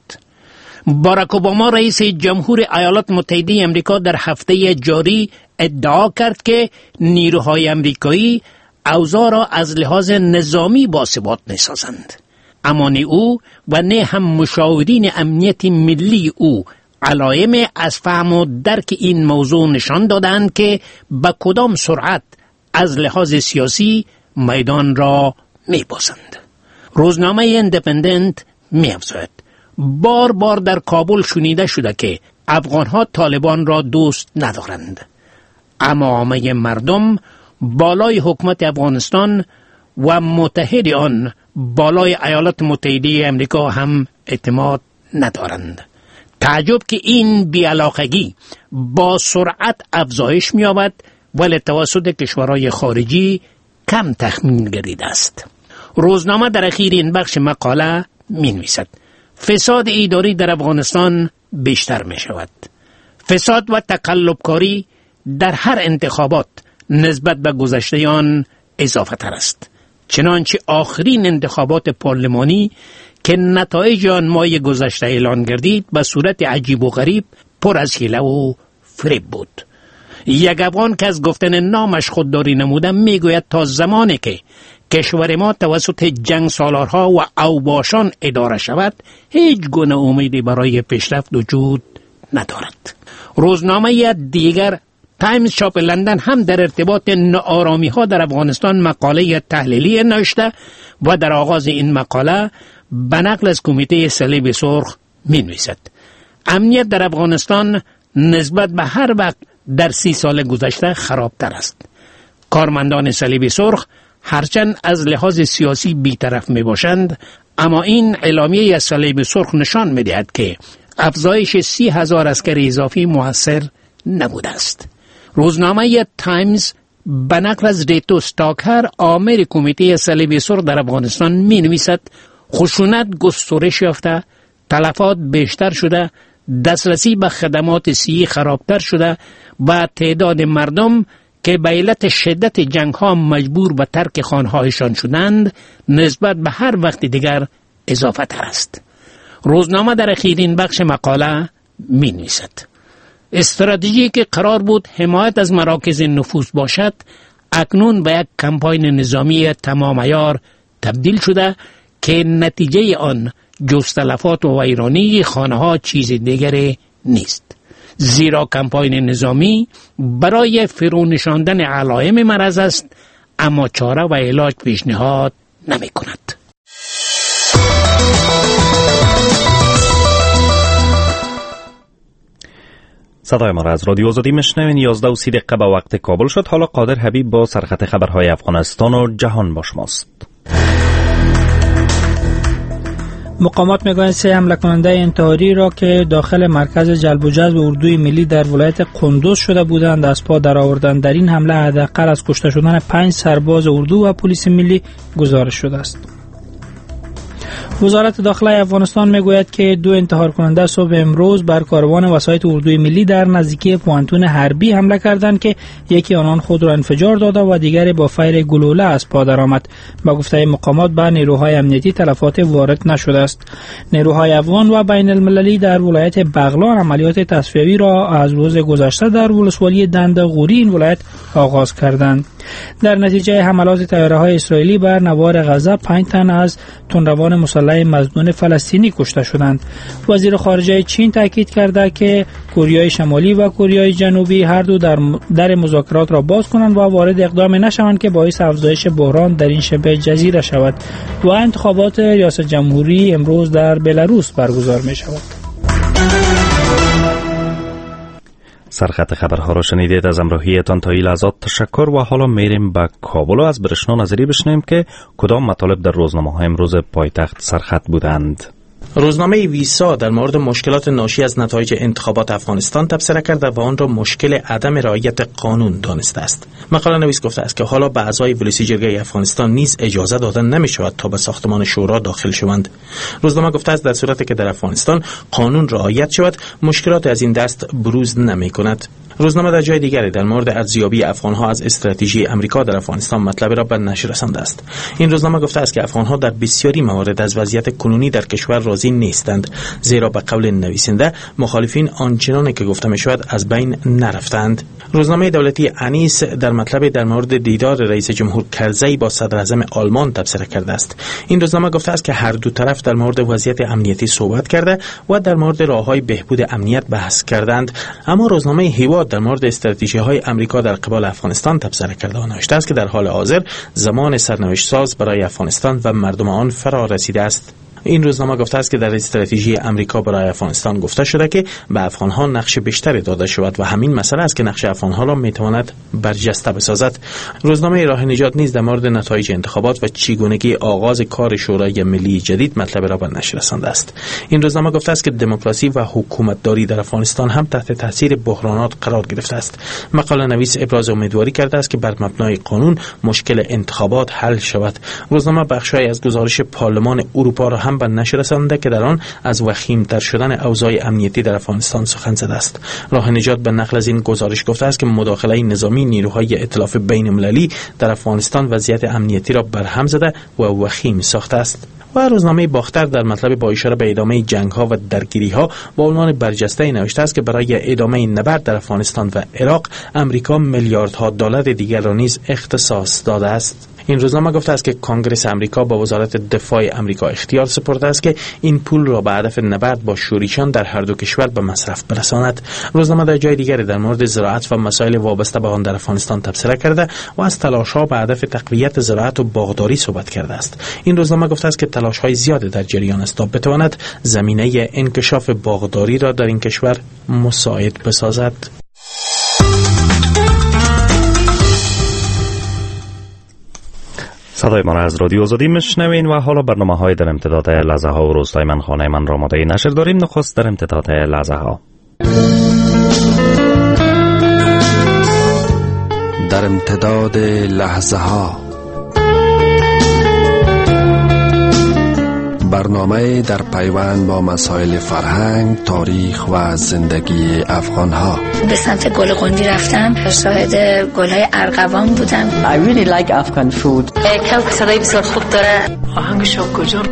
باراک اوباما رئیس جمهور ایالات متحده امریکا در هفته جاری ادعا کرد که نیروهای امریکایی اوضاع را از لحاظ نظامی باثبات می‌سازند، اما نه او و نه هم مشاورین امنیت ملی او علائم از فهم و درک این موضوع نشان دادند که به کدام سرعت از لحاظ سیاسی میدان را می‌بازند. روزنامه ایندیپندنت می‌افزاید: بار بار در کابل شنیده شده که افغانها طالبان را دوست ندارند، اما عامه مردم بالای حکومت افغانستان و متحد آن بالای ایالات متحده امریکا هم اعتماد ندارند. تعجب که این بی‌علاقگی با سرعت افزایش می‌یابد ولی توسط کشورهای خارجی کم تخمین گرفته است. روزنامه در اخیر این بخش مقاله می‌نویسد: فساد اداری در افغانستان بیشتر می شود. فساد و تقلبکاری در هر انتخابات نسبت به گذشته آن اضافه تر است، چنانچه آخرین انتخابات پارلمانی که نتایج آن ماه گذشته اعلان گردید به صورت عجیب و غریب پر از حیله و فریب بود. یک افغان که از گفتن نامش خودداری نموده میگوید تا زمانی که کشور ما توسط جنگ سالارها و اوباشان اداره شود هیچ گونه امیدی برای پیشرفت وجود ندارد. روزنامه دیگر تایمز چاپ لندن هم در ارتباط ناآرامی ها در افغانستان مقاله تحلیلی نوشته و در آغاز این مقاله به نقل از کمیته صلیب سرخ می نویسد: امنیت در افغانستان نسبت به هر وقت در 30 سال گذشته خرابتر است. کارمندان صلیب سرخ هرچند از لحاظ سیاسی بی‌طرف می باشند، اما این اعلامیه از صلیب سرخ نشان می دهد که افزایش 30,000 عسکر اضافی مؤثر نبوده است. روزنامه تایمز به نقل از ریتو ستاکر آمر کمیته صلیب سرخ در افغانستان می نویسد: خشونت گسترش یافته، تلفات بیشتر شده، دسترسی به خدمات صحی خرابتر شده و تعداد مردم که به علت شدت جنگ ها مجبور به ترک خانهایشان شدند نسبت به هر وقت دیگر اضافه تر است. روزنامه در اخیرین بخش مقاله می نویسد: استراتژی که قرار بود حمایت از مراکز نفوذ باشد اکنون به یک کمپاین نظامی تمام عیار تبدیل شده که نتیجه آن جز تلفات و ویرانی خانه ها چیز دیگری نیست، زیرا کمپاین نظامی برای فرو نشاندن علائم مرض است اما چاره و علاج پیشنهاد نمی کند. صدای ما را از رادیو آزادی میشنوین. 11:30 به وقت کابل شد. حالا قادر حبیب با سرخط خبرهای افغانستان و جهان با شماست. مقامات میگویند 3 حمله کننده انتحاری را که داخل مرکز جلب و جذب اردوی ملی در ولایت قندوز شده بودند از پا درآوردند. در این حمله حداقل از کشته شدن 5 سرباز اردو و پلیس ملی گزارش شده است. وزارت داخله افغانستان میگوید که 2 انتحار کننده صبح امروز بر کاروان وسایط اردوی ملی در نزدیکی پوانتون حربی حمله کردند که یکی آنان خود را انفجار داده و دیگری با فیر گلوله از پا درآمد. با گفته مقامات به نیروهای امنیتی تلفات وارد نشده است. نیروهای افغان و بین المللی در ولایت بغلان عملیات تصفیه‌ای را از روز گذشته در ولسوالی دندغوری این ولایت آغاز کردند. در نتیجه حملات طیاره‌های اسرائیلی بر نوار غزه 5 تن از تندروان مسلح مظنون فلسطینی کشته شدند. وزیر خارجه چین تاکید کرده که کره شمالی و کره جنوبی هر دو در مذاکرات را باز کنند و وارد اقدام نشوند که باعث افزایش بحران در این شبه جزیره شود. و انتخابات ریاست جمهوری امروز در بلاروس برگزار می شود. سرخط خبرها را شنیدید. از همراهیتان تا این لحظات تشکر و حالا میریم به کابل و از برشنا نظری بشنویم که کدام مطالب در روزنامه‌های امروز پایتخت سرخط بودند. روزنامه ویسا در مورد مشکلات ناشی از نتایج انتخابات افغانستان تبصره کرده و آن را مشکل عدم رعایت قانون دانسته است. مقاله نویس گفته است که حالا به اعضای ولسی جرگه افغانستان نیز اجازه دادن نمی شود تا به ساختمان شورا داخل شوند. روزنامه گفته است در صورتی که در افغانستان قانون رعایت شود مشکلات از این دست بروز نمی کند. روزنامه در جای دیگری در مورد ارزیابی افغانها از استراتژی امریکا در افغانستان مطلب را به نشر رسانده است. این روزنامه گفته است که افغانها در بسیاری موارد از وضعیت کنونی در کشور راضی نیستند، زیرا به قول نویسنده مخالفین آنچنانی که گفته می شود از بین نرفتند. روزنامه دولتی انیس در مطلب در مورد دیدار رئیس جمهور کرزی با صدر اعظم آلمان تبصره کرده است. این روزنامه گفته است که هر دو طرف در مورد وضعیت امنیتی صحبت کرده و در مورد راههای بهبود امنیت بحث کردند. اما روزنامه هیواد در مورد استراتژی‌های آمریکا در قبال افغانستان تبصره کرده و نوشته است که در حال حاضر زمان سرنوشت ساز برای افغانستان و مردم آن فرا رسیده است. این روزنامه گفته است که در استراتژی امریکا برای افغانستان گفته شده که به افغانها نقش بیشتری داده شود و همین مسئله است که نقش افغانها را میتواند برجسته بسازد. روزنامه راه نجات نیز در مورد نتایج انتخابات و چگونگی آغاز کار شورای ملی جدید مطلب را به نشر رسانده است. این روزنامه گفته است که دموکراسی و حکومتداری در افغانستان هم تحت تاثیر بحرانات قرار گرفته است. مقاله نویس ابراز امیدواری کرده است که بر مبنای قانون مشکل انتخابات حل شود. روزنامه بخشی از گزارش پارلمان اروپا را هم به نشر رسانده که در آن از وخیم‌تر شدن اوضاع امنیتی در افغانستان سخن زده است. راه نجات به نقل از این گزارش گفته است که مداخله نظامی نیروهای ائتلاف بین‌المللی در افغانستان وضعیت امنیتی را برهم زده و وخیم ساخته است. و روزنامه باختر در مطلب با اشاره به ادامه جنگ‌ها و درگیری‌ها با عنوان برجسته نوشته است که برای ادامه نبرد در افغانستان و عراق امریکا میلیاردها دلار دیگر را نیز اختصاص داده است. این روزنامه گفته است که کنگره امریکا با وزارت دفاع امریکا اختیار سپرده است که این پول را به هدف نبرد با شوریشان در هر دو کشور به مصرف برساند. روزنامه در جای دیگری در مورد زراعت و مسائل وابسته به آن در افغانستان تبصره کرده و از تلاش‌ها به هدف تقویت زراعت و باغداری صحبت کرده است. این روزنامه گفته است که تلاش‌های زیاد در جریان است تا بتواند زمینه انکشاف باغداری را در این کشور مساعد بسازد. صدای ما را از رادیو آزادی میشنوین و حالا برنامه‌های در امتداد لحظه ها و روزهای من خانه من را آماده نشر داریم. نخست در امتداد لحظه ها. در امتداد لحظه ها برنامه در پیوند با مسائل فرهنگ، تاریخ و زندگی افغانها. به سمت گل قندی رفتم، شاهد گل‌های ارغوان بودم. I really like Afghan food. کباب صدای بسیار خوب داره. آهنگش کجا؟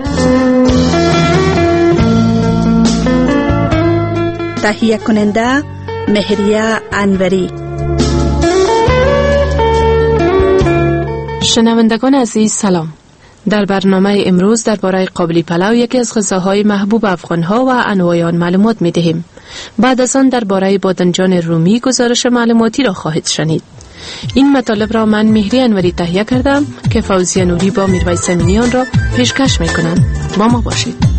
تهیه کننده مهریه انوری. شنوندگان عزیز سلام. در برنامه امروز درباره قابلی پلو، یکی از غذاهای محبوب افغان‌ها و انواع آن معلومات می‌دهیم. بعد از آن درباره بادنجان رومی گزارش معلوماتی را خواهید شنید. این مطالب را من مهری انوری تهیه کردم که فوزیه نوری با میرویس امینی آن را پیشکش می‌کنند. با ما باشید.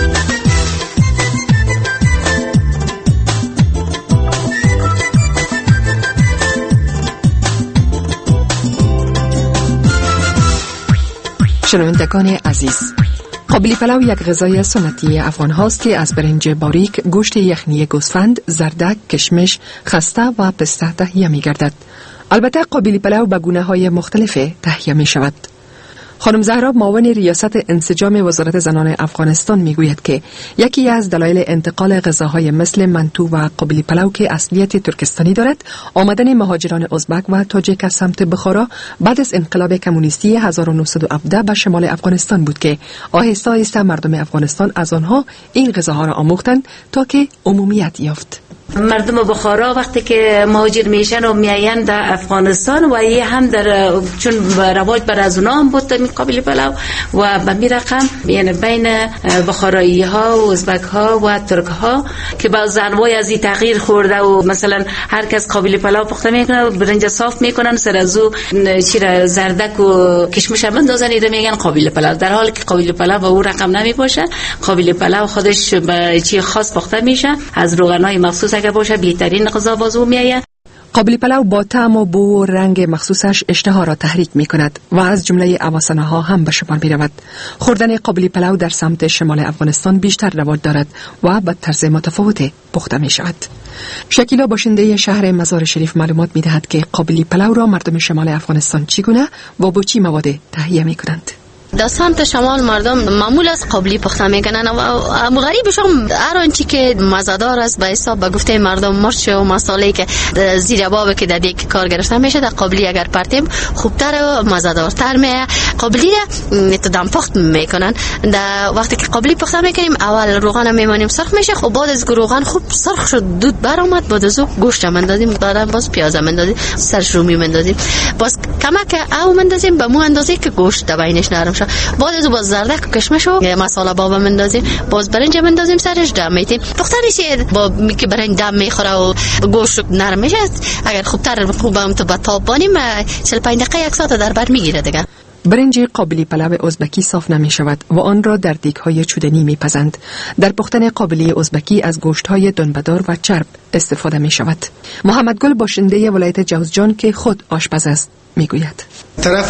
شنوندگان عزیز، قابلی پلو یک غذای سنتی افغان هاست که از برنج باریک، گوشت یخنی گوسفند، زردک، کشمش، خسته و پسته تهیه می گردد. البته قابلی پلو به گونه های مختلف تهیه می شود. خانم زهرا معاون ریاست انسجام وزارت زنان افغانستان میگوید که یکی از دلایل انتقال غذاهای مثل منتو و قابلی پلو که اصلیت ترکستانی دارد، آمدن مهاجران ازبک و تاجیک از سمت بخارا بعد از انقلاب کمونیستی 1917 به شمال افغانستان بود که آهسته آهسته مردم افغانستان از آنها این غذاها را آموختند تا که عمومیت یافت. مردم بخارا وقتی که مهاجر میشن و میاین در افغانستان و یه هم در چون رواج بر از اونا هم بود می قابلی پلو و به می رقم یعنی بین بخارایی ها و ازبک ها و ترک ها که بعض انواع از این تغییر خورده و مثلا هر کس قابلی پلو پخته میکنه و برنج صاف میکنن، سر از او چیره زردک و کشمش هم اندازن ایده میگن قابلی پلو، در حالی که قابلی پلو و او رقم نمی باشه. قابلی پلو خودش به چی خاص پخته میشه، از روغنای مخصوص اگه باشه بهترین غذا بازو میایه. قابلی پلو با طعم و بو و رنگ مخصوصش اشتها را تحریک می کند و از جمله اواسانه ها هم به شمار می رود. خوردن قابلی پلو در سمت شمال افغانستان بیشتر رواج دارد و به طرز متفاوت پخته می شود. شکیلا باشنده شهر مزار شریف معلومات می دهد که قابلی پلو را مردم شمال افغانستان چگونه و با چی مواد تهیه می کنند. در سمت شمال مردم معمول از قابلی پخته میکنن و غریبش هم هر آنچه که مزه‌دار است به حساب به گفته مردم مرچ و مصالحه‌ای که زیر باب که در دیگ کار گرفته میشه در قابلی اگر پرتیم خوبتر و مزه‌دارتر میه. قابلی را تو دم پخت میکنن. در وقتی که قابلی پخته میکنیم اول روغن میمانیم سرخ میشه، خب بعد از روغن خوب سرخ شد دود برآمد، بعد از گوشت مندازیم، بعدا باز پیاز مندازیم، سرش رومی مندازیم، باز کمک او مندازیم به مو اندازه که گوشت بینش نرم شه، بعد از باز زردک و کشمش و مساله باب مندازیم، باز برنج مندازیم، سرش دم میتیم. پختنش با که برنج دم میخوره و گوشت نرم میشه. اگر خوبم تو با تاب بانیم 45 دقیقه یک ساعت در بر میگیره دیگه. برنج قابلی پلو ازبکی صاف نمی شود و آن را در دیگ‌های چودنی می پزند. در پختن قابلی ازبکی از گوشت‌های دنبدار و چرب استفاده می شود. محمد گل باشنده ولایت جوزجان که خود آشپز است می گوید. طرف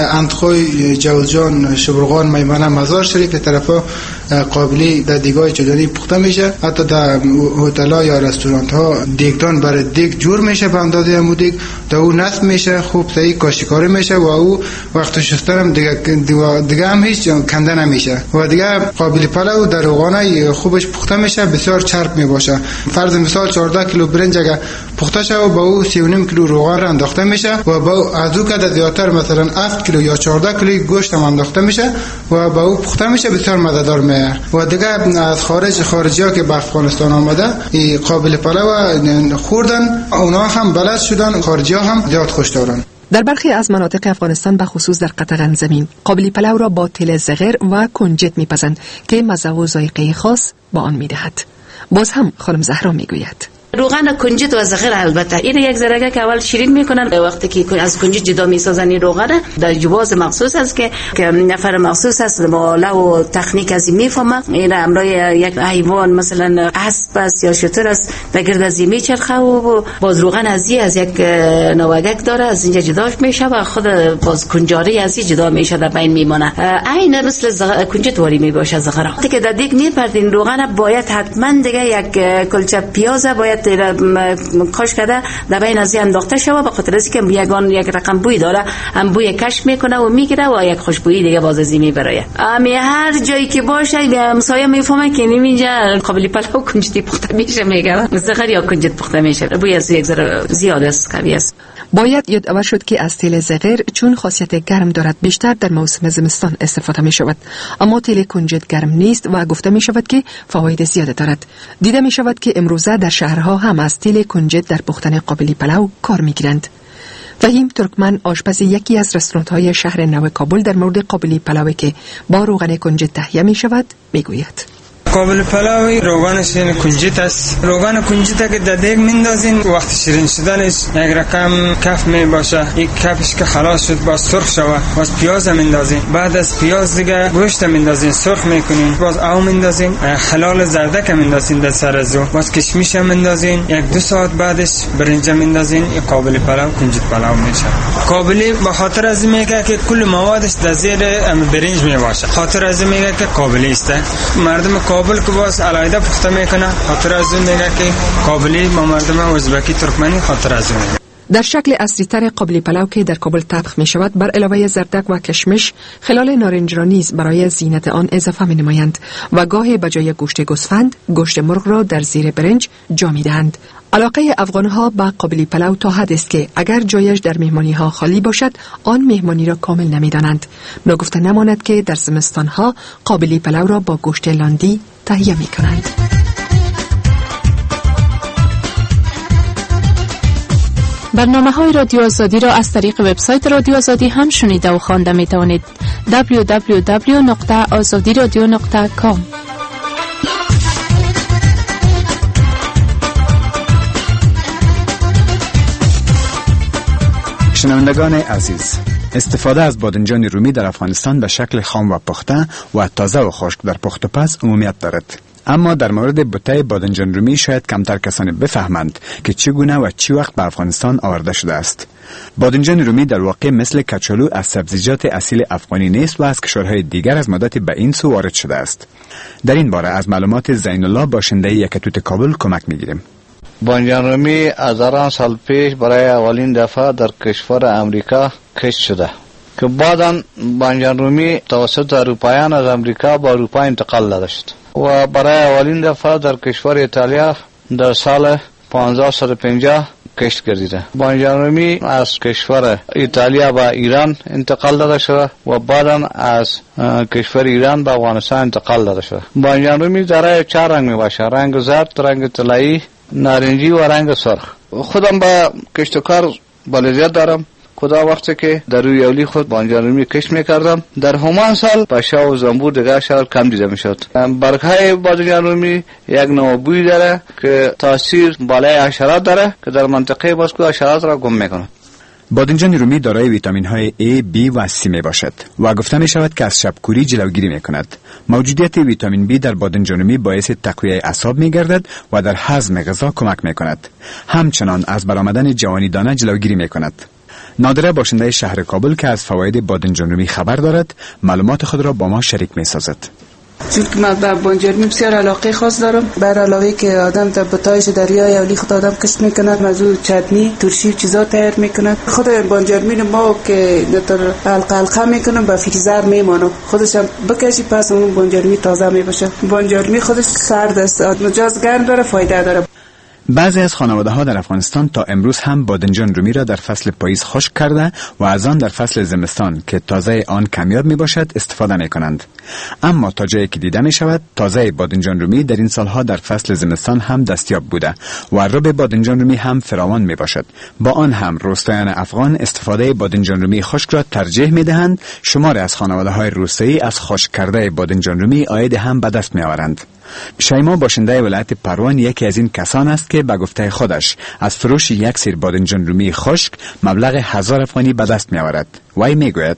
اندخوی جوزجان، شبرغان، میمنه، مزار شریف طرفا قابلی در دیگای چودنی پخته میشه. حتی در هتل‌ها یا رستوران‌ها دیگدان برای دیگ جور میشه به اندازه عمودی، تا او نصب میشه، خوب صحیح کاشیکاری میشه و او وقت شستن هم دیگه هم هیچ کنده نمیشه و دیگه قابلی پلو در روغن خوبش پخته میشه، بسیار چرب میباشه. فرض مثال 14 کیلو برنج اگه پخته شه و با او 3.5 کیلو روغن را انداخته میشه و با از او که زیادتر مثلا 7 کیلو یا 14 کیلو گوشت هم انداخته میشه و با او پخته میشه، بسیار مزه‌دار میه. و دیگه از خارجی‌ها که به افغانستان آمده این قابلی پلو خوردن، اونا هم بلد شدن، خارجی‌ها هم زیاد خوش دارن. در برخی از مناطق افغانستان به خصوص در قطغن زمین قابلی پلو را با تل زغر و کنجد میپزند که مزه و ذائقه خاص با آن میدهد. باز هم خانم زهرا میگوید روغن کنجد و زغر البته این یک ذره که اول شیرین میکنن، وقتی که از کنجد جدا میسازن این روغن در جواز مخصوص است که نفر مخصوص است ماله و تکنیک از این میفهمه. این امرای یک حیوان مثلا اسب است یا شتر است در گرد از این میچرخه و باز روغن از یک نوگک داره از اینجا جداش میشه و خود باز کنجاری از این جدا میشه در بین میمونه. عین مثل کنجد واری میباشه زغر. وقتی که در دیگ میپردین روغن باید حتما دیگه یک کلچه پیاز باید باید کاش کرده در بین از انداخته شود، به خاطر اینکه یک رقم بوی داره، هم بوی کشف میکنه و میگیره و یک خوشبویی دیگه باز از می برای هر جایی که باشه همسایه میفهمه که اینجا قابلی پلو کنجدی پخته میشه، میگه زغر یا کنجد پخته میشه، بوی از یک ذره زیاد است، قوی است. باید یادآور شد که از تیل زغر چون خاصیت گرم دارد بیشتر در موسم زمستان استفاده می شود، اما تیل کنجد گرم نیست و گفته می شود که فواید زیاد دارد. دیده می شود که امروزه در شهرها هم از تیل کنجد در پختن قابلی پلو کار می گیرند. فهیم ترکمن آشپز یکی از رستوران‌های شهر نو کابل در مورد قابلی پلوی که با روغن کنجد تهیه می شود می گوید. قابل پلاوی روغنش یعنی کنجد است. روغن کنجد که در دیگ میندازین وقت شیرین شدنش یک رقم کف می باشه، یک کفش که خلاص شد باز سرخ شود، باز پیاز میندازین، بعد از پیاز دیگه گوشت میندازین سرخ میکنین، باز آو میندازین، خلال زردک میندازین در سر ازو، باز کشمیش میندازین، یک 2 ساعت بعدش برنج میندازین، این قابل پلاو کنجد پلاو میشه. قابلی به خاطر از میگه که کل موادش در زیر برنج می باشه، خاطر از میگه که قابلی است. مردم کابل که باز علایده پخته میکنه، خاطر از اون میگه که قابلی با مردم ازبکی ترکمنی خاطر از اون. در شکل اصلی‌تر قابلی پلاو که در کابل طبخ می شود بر علاوه زردک و کشمش خلال نارنج را نیز برای زینت آن اضافه می نمایند و گاهی بجای گوشت گوسفند گوشت مرغ را در زیر برنج جا می دهند. علاقه افغانها به قابلی پلاو تا حد است که اگر جایش در مهمانی ها خالی باشد آن مهمانی را کامل نمی دانند. نگفته نماند که در زمستان ها قابلی پلاو را با گوشت لاندی تهیه می کنند. برنامه‌های رادیو آزادی را از طریق وبسایت رادیو آزادی هم شنیده و خوانده می توانید. www.azadiradio.com. شنوندگان عزیز، استفاده از بادنجان رومی در افغانستان به شکل خام و پخته و تازه و خشک در پخت و پز عمومیت دارد. اما در مورد بوته بادنجان رومی شاید کمتر کسانی بفهمند که چگونه و چی وقت به افغانستان آورده شده است. بادنجان رومی در واقع مثل کچالو از سبزیجات اصیل افغانی نیست و از کشورهای دیگر از مدت به این سو وارد شده است. در این باره از معلومات زین الله باشنده یکتوت کابل کمک میگیریم. بادنجان رومی هزاران سال پیش برای اولین دفعه در کشور امریکا کشت شده که بعداً بادنجان رومی توسط اروپایان از امریکا به اروپا انتقال داده شد و برای اولین دفعه در کشور ایتالیا در سال 1550 کشت گردیده. بادنجان رومی از کشور ایتالیا به ایران انتقال داده شده و بعداً از کشور ایران به افغانستان انتقال داده شده. بادنجان رومی دارای 4 رنگ می باشه: رنگ زرد، رنگ طلایی، نارنجی و رنگ سرخ. خودم با کشتکار بلدیت دارم. کدا وقتی که در روی اولی خود بادنجان رومی کشت میکردم در همان سال پشا و زنبور دیگر شاید کم دیده میشد. برگهای بادنجان رومی یک نوع بوی داره که تاثیر بالای حشرات داره که در منطقه باسکو حشرات را گم میکنه. بادنجان رومی دارای ویتامین های A, B و C می باشد و گفته می شود که از شبکوری جلوگیری می کند. موجودیت ویتامین B در بادنجان رومی باعث تقویت اعصاب می گردد و در هضم غذا کمک می کند. همچنان از برآمدن جوانی دانه جلوگیری می کند. نادره باشنده شهر کابل که از فواید بادنجان رومی خبر دارد معلومات خود را با ما شریک می سازد. چون که من به بادنجان رومی بسیار علاقه خاص دارم، بر علاوه که آدم در بتایش دریای اولی خود آدم کشت میکند، مزو چتنی ترشی و چیزا تیار میکند. خود بادنجان رومی ما که در حلقه میکنم به فریزر میمانم، خودش هم بکشی پس اون بادنجان رومی تازه میباشه. بادنجان رومی خودش سرد است، مجاز گرم داره، فایده داره. بعضی از خانواده‌ها در افغانستان تا امروز هم بادنجان رومی را در فصل پاییز خشک کرده و از آن در فصل زمستان که تازه آن کمیاب می باشد استفاده می کنند. اما تا جایی که دیده می شود تازه بادنجان رومی در این سالها در فصل زمستان هم دستیاب بوده و رب بادنجان رومی هم فراوان می باشد. با آن هم روستایان افغان استفاده بادنجان رومی خشک را ترجیح می دهند. شماری از خانواده‌های روستایی از خشک کرده بادنجان رومی عاید هم به دست می آورند. شیما باشنده ولایت پروان یکی از این کسان است که به گفته خودش از فروش یک سیر بادنجان رومی خشک مبلغ 1000 افغانی به دست می آورد. وی می گوید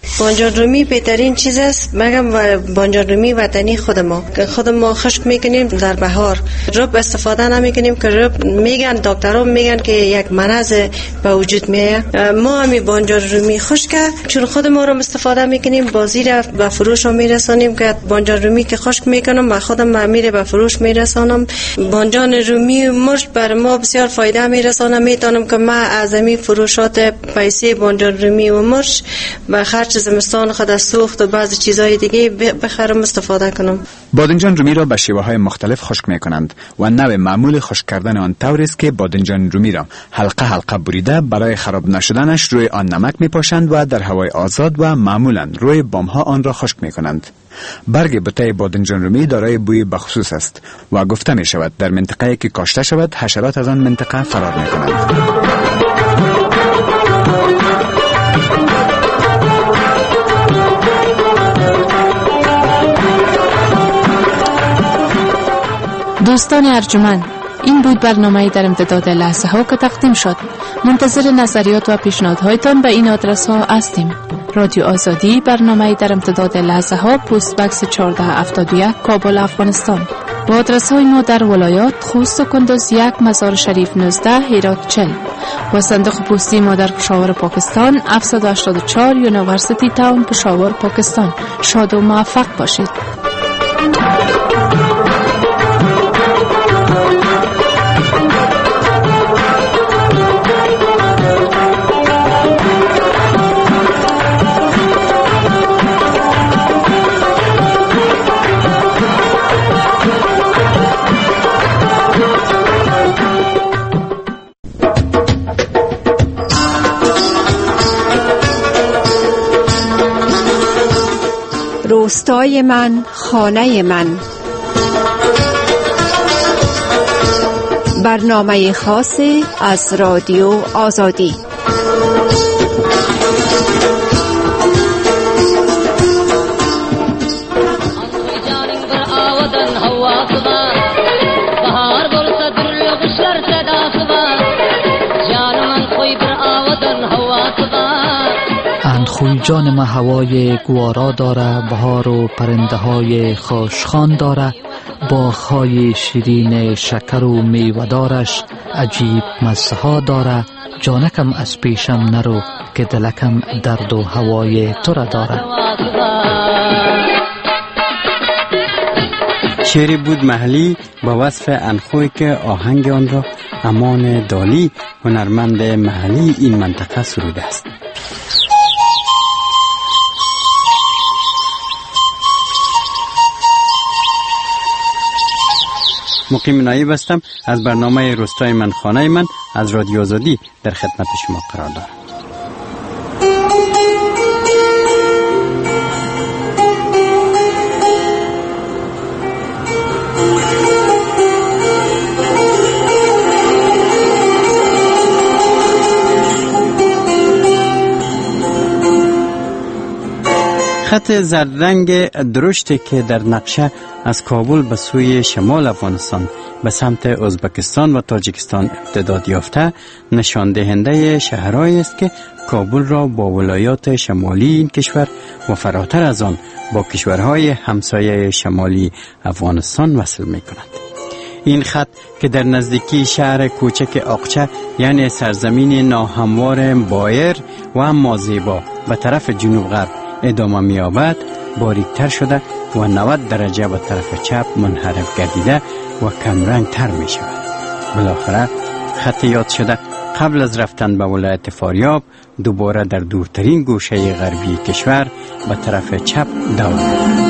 بانجان رومی بهترین چیز است. مگم بانجان رومی وطنی خود ما خشک میکنیم در بهار، رب استفاده نمیکنیم که رب میگن دکترها میگن که یک مرض به وجود میاد. ما همین بانجان رومی خشک چون خود ما رو استفاده میکنیم، بازی را به فروش میرسانیم که بانجان رومی که خشک میکنم و خودم میره به فروش میرسانم. بانجان رومی مرش بر ما بسیار فایده میرسانه. میتونم که ما از این فروشات پیسه بانجان رومی و مرش و خرج زمستان خود از سوخت و بعضی چیزهای دیگه بخرم استفاده کنم. بادنجان رومی را به شیوه‌های مختلف خشک می‌کنند و نوع معمول خشک کردن آن طور است که بادنجان رومی را حلقه حلقه بریده برای خراب نشدنش روی آن نمک می‌پاشند و در هوای آزاد و معمولاً روی بام‌ها آن را خشک می‌کنند. برگ بوته بادنجان رومی دارای بوی بخصوص است و گفته می‌شود در منطقه‌ای که کاشته شود حشرات از آن منطقه فرار می‌کنند. دوستان ارجمند، این بود برنامه در امتداد لحظه ها که تقدیم شد. منتظر نظریات و پیشنهادهایتان به این آدرس ها هستیم: رادیو آزادی، برنامه در امتداد لحظه ها، پست بکس 1471 کابل، افغانستان. با آدرس های ما در ولایات خوست و کندوز 1، مزار شریف 19، هرات 40. و صندوق پستی ما در پشاور پاکستان 784 یونیورسیتی تاون، پشاور، پاکستان. شاد و موفق باشید. روستای من، خانه من. برنامه خاصی از رادیو آزادی. خوی جان ما هوای گوارا داره، بهار و پرنده های خوشخوان داره، باغ‌های شیرین شکر و میوه‌دارش عجیب مزه ها داره. جانکم از پیشم نرو که دلکم درد و هوای تو را داره. شعری بود محلی با وصف انخوی که آهنگ آن را امان دالی، هنرمند محلی این منطقه سروده است. مقیم نایب هستم. از برنامه روستای من، خانه من از رادیو آزادی در خدمت شما قرار دارم. خط زردرنگ درشتی که در نقشه از کابل به سوی شمال افغانستان به سمت ازبکستان و تاجیکستان امتداد یافته نشان دهنده شهرهایی است که کابل را با ولایات شمالی این کشور و فراتر از آن با کشورهای همسایه شمالی افغانستان وصل می کند. این خط که در نزدیکی شهر کوچک آقچه یعنی سرزمین ناهموار بایر و اما زیبا به طرف جنوب غرب ادامه می‌یابد، باریک‌تر شده و 90 درجه به طرف چپ منحرف گردیده و کمرنگ تر می شود. بالاخره خط یاد شده قبل از رفتن به ولایت فاریاب دوباره در دورترین گوشه غربی کشور به طرف چپ دور.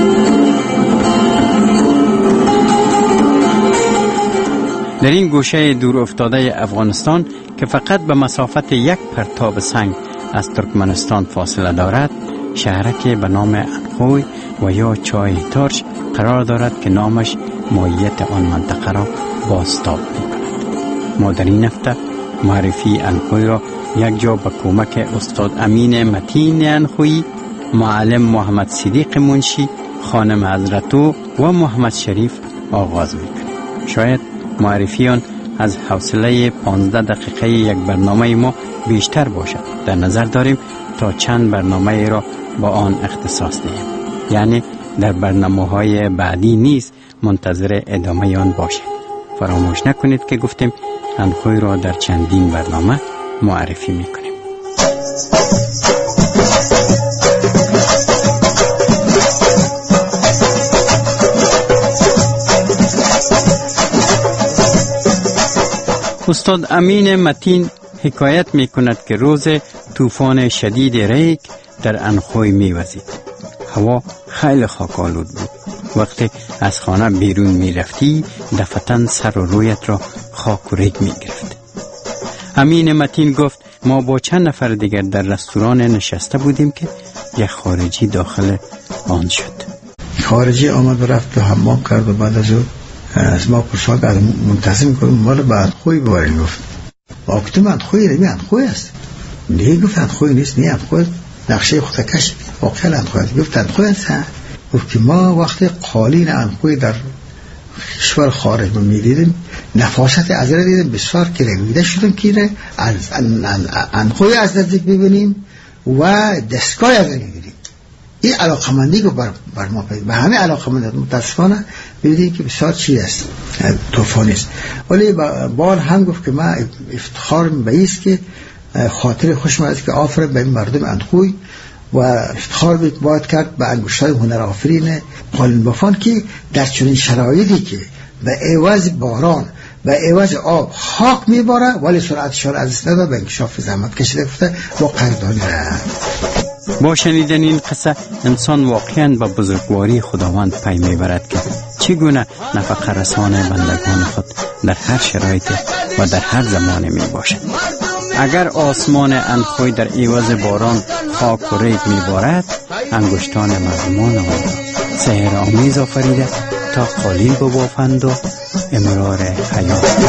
در این گوشه دور افتاده افغانستان که فقط به مسافت یک پرتاب سنگ از ترکمنستان فاصله دارد، شهرکی به نام انخوی و یا چای ترش قرار دارد که نامش ماهیت آن منطقه را بازتاب می‌کند. ما در این هفته معرفی انخوی را یک جا به کمک استاد امین متین انخوی، معلم محمد صدیق منشی، خانم حضرتو و محمد شریف آغاز می‌کنیم. شاید معرفی آن از حوصله 15 دقیقه یک برنامه ما بیشتر باشد. در نظر داریم تا چند برنامه را با آن اختصاص دهیم. یعنی در برنامه‌های بعدی نیز منتظر ادامه آن باشید. فراموش نکنید که گفتیم اندخوی را در چندین برنامه معرفی میکنیم. استاد امین متین حکایت می کند که روز طوفان شدید ریگ در اندخوی می وزید. هوا خیلی خاک‌آلود بود. وقتی از خانه بیرون می رفتی دفعتاً سر و رویت را خاک و ریگ می گرفت. امین متین گفت ما با چند نفر دیگر در رستوران نشسته بودیم که یک خارجی داخل آن شد. خارجی آمد و رفت و حمام کرد و بعد از ما پرسید از منتظر میکنم مال به اندخوی ببرین. گفت واقعا اندخوی نمی اندخوی است. نه گفت اندخوی نیست، نه اندخوی نقشه خود کش واقعا اندخوی است. گفت اندخوی است. گفت که ما وقتی قالین اندخوی در کشور خارج میدیدیم نفاست از را دیدیم بسیار گرمیده شدیم که از اندخوی از نزدیک ببینیم و دستگاه از ببینیم. این علاقمندی که بر ما پیدا به همه علاقمند متاسفانه ببینیم که بسیار چی است طوفانی است. ولی بار هم گفت که ما افتخار به ایست که خاطر خوشم است که آفرین به این مردم اندخوی و افتخار باید کرد به انگشتای هنر آفرین قالین بافان که در چنین شرایطی که به عوض باران به عوض آب خاک میباره ولی سرعتشان از است نداره به انکشاف زحمت کشیده گفته با قدردانی رفت. با شنیدن این قصه انسان واقعاً به بزرگواری خداوند پی میبرد که چگونه نفقه رسان بندگان خود در هر شرایط و در هر زمان می باشد. اگر آسمان اندخوی در عوض باران خاک و ریگ می بارد، انگشتان مردمان آن سحر آمیز آفریده تا قالین ببافند و امرار حیات.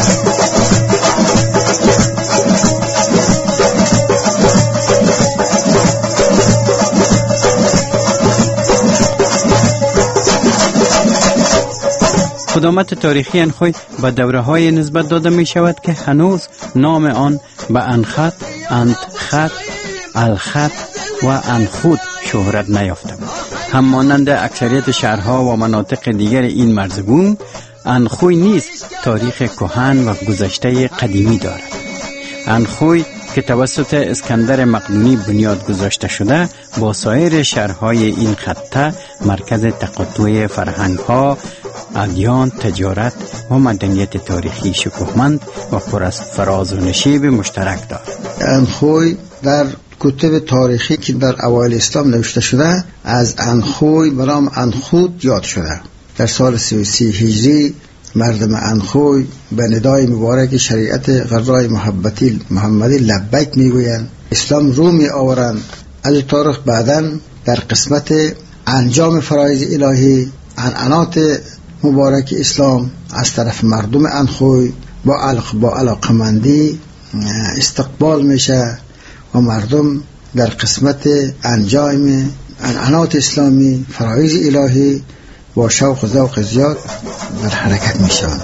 قدامت تاریخی اندخوی به دوره های نسبت داده می شود که هنوز نام آن به انخط، اندخط، الخط و انخود شهرت نیافته بود. همانند اکثریت شهرها و مناطق دیگر این مرزبون، اندخوی نیز تاریخ کهن و گذشته قدیمی دارد. اندخوی که توسط اسکندر مقدونی بنیاد گذاشته شده با سایر شهرهای این خطه مرکز تقاطع فرهنگ‌ها، ادیان، تجارت و مدنیت تاریخی شکوهمند و پر از فراز و نشیب مشترک دارد. اندخوی در کتب تاریخی که در اوایل اسلام نوشته شده از اندخوی برام اندخود یاد شده. در سال 33 هجری مردم اندخوی به ندای مبارک شریعت غرای محبتی محمدی لبیک میگویند، اسلام رو می آورند. از تاریخ بعداً در قسمت انجام فرایض الهی عنعنات مبارک اسلام از طرف مردم اندخوی با علاقمندی استقبال میشه و مردم در قسمت انجام عنعنات اسلامی فرایض الهی با شوق و ذوق زیاد در حرکت میشن.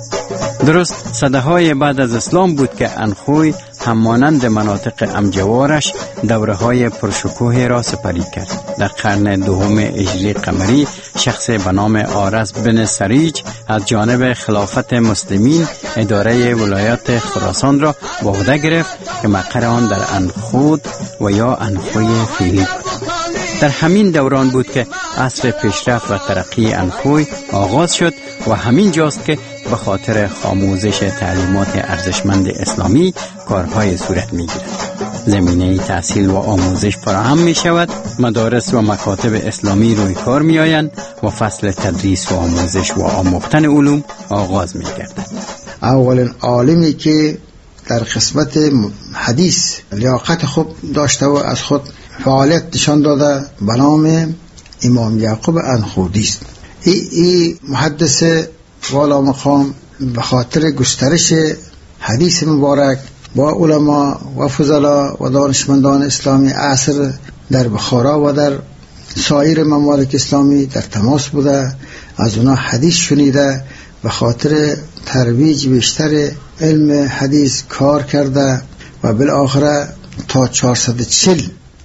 درست صده‌های بعد از اسلام بود که اندخوی همانند مناطق امجوارش دوره‌های پرشکوه را سپری کرد. در قرن دوم هجری قمری شخص به نام آرس بن سریج از جانب خلافت مسلمین اداره ولایت خراسان را به عهده گرفت که مقر آن در اندخود و یا اندخوی فعلی بود. در همین دوران بود که عصر پیشرفت و ترقی اندخوی آغاز شد و همین جاست که به خاطر آموزش تعلیمات ارزشمند اسلامی کارهای صورت می‌گیرد. زمینه تحصیل و آموزش فراهم می شود، مدارس و مکاتب اسلامی روی کار می آیند و فصل تدریس و آموزش و آموختن علوم آغاز می گردد. اولین عالمی که در قسمت حدیث لیاقت خوب داشته و از خود فعالیت نشان داده به نام امام یعقوب اندخودی است. این محدث والا مقام به خاطر گسترش حدیث مبارک با علما و فضلا و دانشمندان اسلامی عصر در بخارا و در سایر ممالک اسلامی در تماس بوده، از اونا حدیث شنیده، به خاطر ترویج بیشتر علم حدیث کار کرده و بالاخره تا 440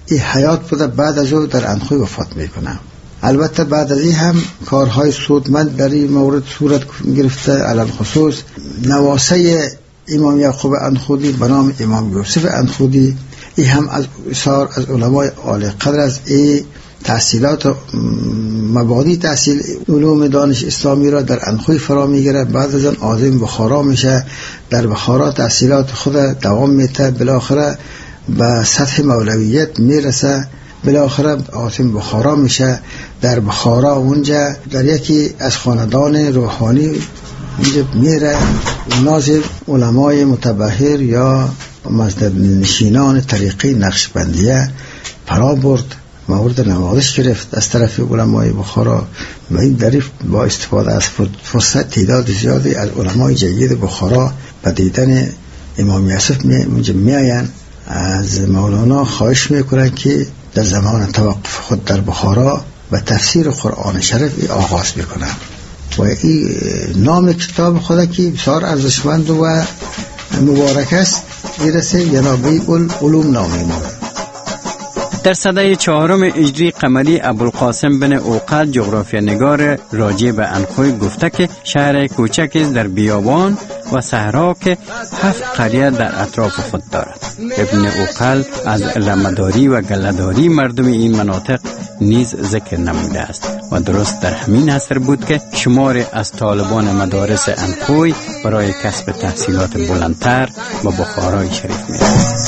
این حیات بوده، بعد از او در انخوی وفات میکنه. البته بعد از این هم کارهای سودمند در این مورد صورت گرفته، علل خصوص نواسه امام یعقوب انخودی به نام امام یوسف انخودی، این هم از اثار از علمای عالی قدر از این تحصیلات مبادی تحصیل علوم دانش اسلامی را در انخوی فرا میگیره. بعد از آن عازم بخارا میشه، در بخارا تحصیلات خود دوام میته، بالاخره به سطح مولویت میرسه، بالاخره عازم بخارا میشه. در بخارا اونجا در یکی از خاندان روحانی اونجا میره، ناظر علمای متبحر یا مذهب نشینان طریقه نقشبندیه فرا برد، مورد نوازش گرفت از طرف علمای بخارا و این دریف با استفاده از فرصت تعداد زیادی از علمای جید بخارا به دیدن امام یوسف میآیند. از مولانا خواهش میکنن که در زمان توقف خود در بخارا و تفسیر قرآن شریف آغاز بکنن و این نام کتاب خود که بسیار ارزشمند و مبارک است میرسه جنابی علوم نامی مورد. در سده 4 هجری قمری ابوالقاسم بن اوقد جغرافیا نگار راجع به انخوی گفته که شهر کوچک در بیابان و صحرا که 7 قریه در اطراف خود دارد. ابن اوقل از لمداری و گله‌داری مردم این مناطق نیز ذکر نموده است و درست در همین عصر بود که شمار از طالبان مدارس انخوی برای کسب تحصیلات بلندتر به بخارای شریف می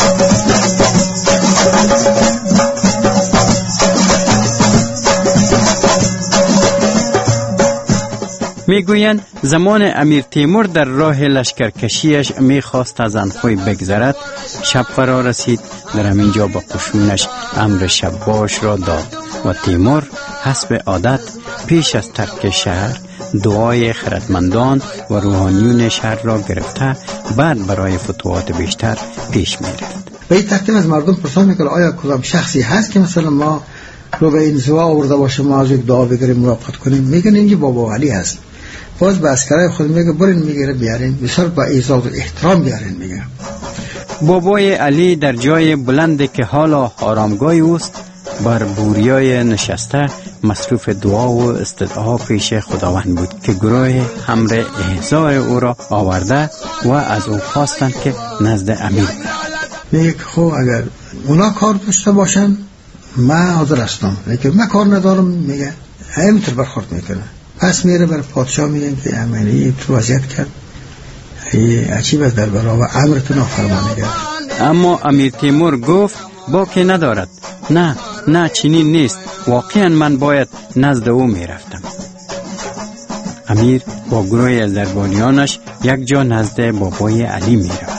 میگویند زمان امیر تیمور در راه لشکرکشیش میخواست از انخوی بگذرد، شب فرا رسید. در همینجا با قشونش امر شباش را داد و تیمور حسب عادت پیش از ترک شهر دعای خردمندان و روحانیون شهر را گرفته، بعد برای فتوحات بیشتر پیش میرفت. به این ترتیب از مردم پرسان میکنه آیا کدام شخصی هست که مثلا ما رو به این زوا آورده باشه، ما از یک دعا بگیریم مراقبت کنیم؟ میگن اینجا بابا علی هست. باز به عسکرای خود میگه برین میگیره بیارین، بسیار با اعزاز و احترام بیارین. میگه بابای علی در جای بلند که حالا آرامگاهی است بر بوریای نشسته مصروف دعا و استدعا پیش خداوند بود که گروه همراه احضار او را آورده و از او خواستند که نزد امیر برود. میگه خب اگر اونا کار داشته باشن من حاضر هستم، لیکن من کار ندارم. میگه همینطور برخورد میکنه. پس میره بر پادشاه میگن که امنی تو وضعیت کرد، عجیب است در برابر امرتون نافرمانی کرد. اما امیر تیمور گفت باکی ندارد. نه چنین نیست، واقعا من باید نزد او میرفتم. امیر با گروه از درباریانش یک جا نزد بابای علی میرود.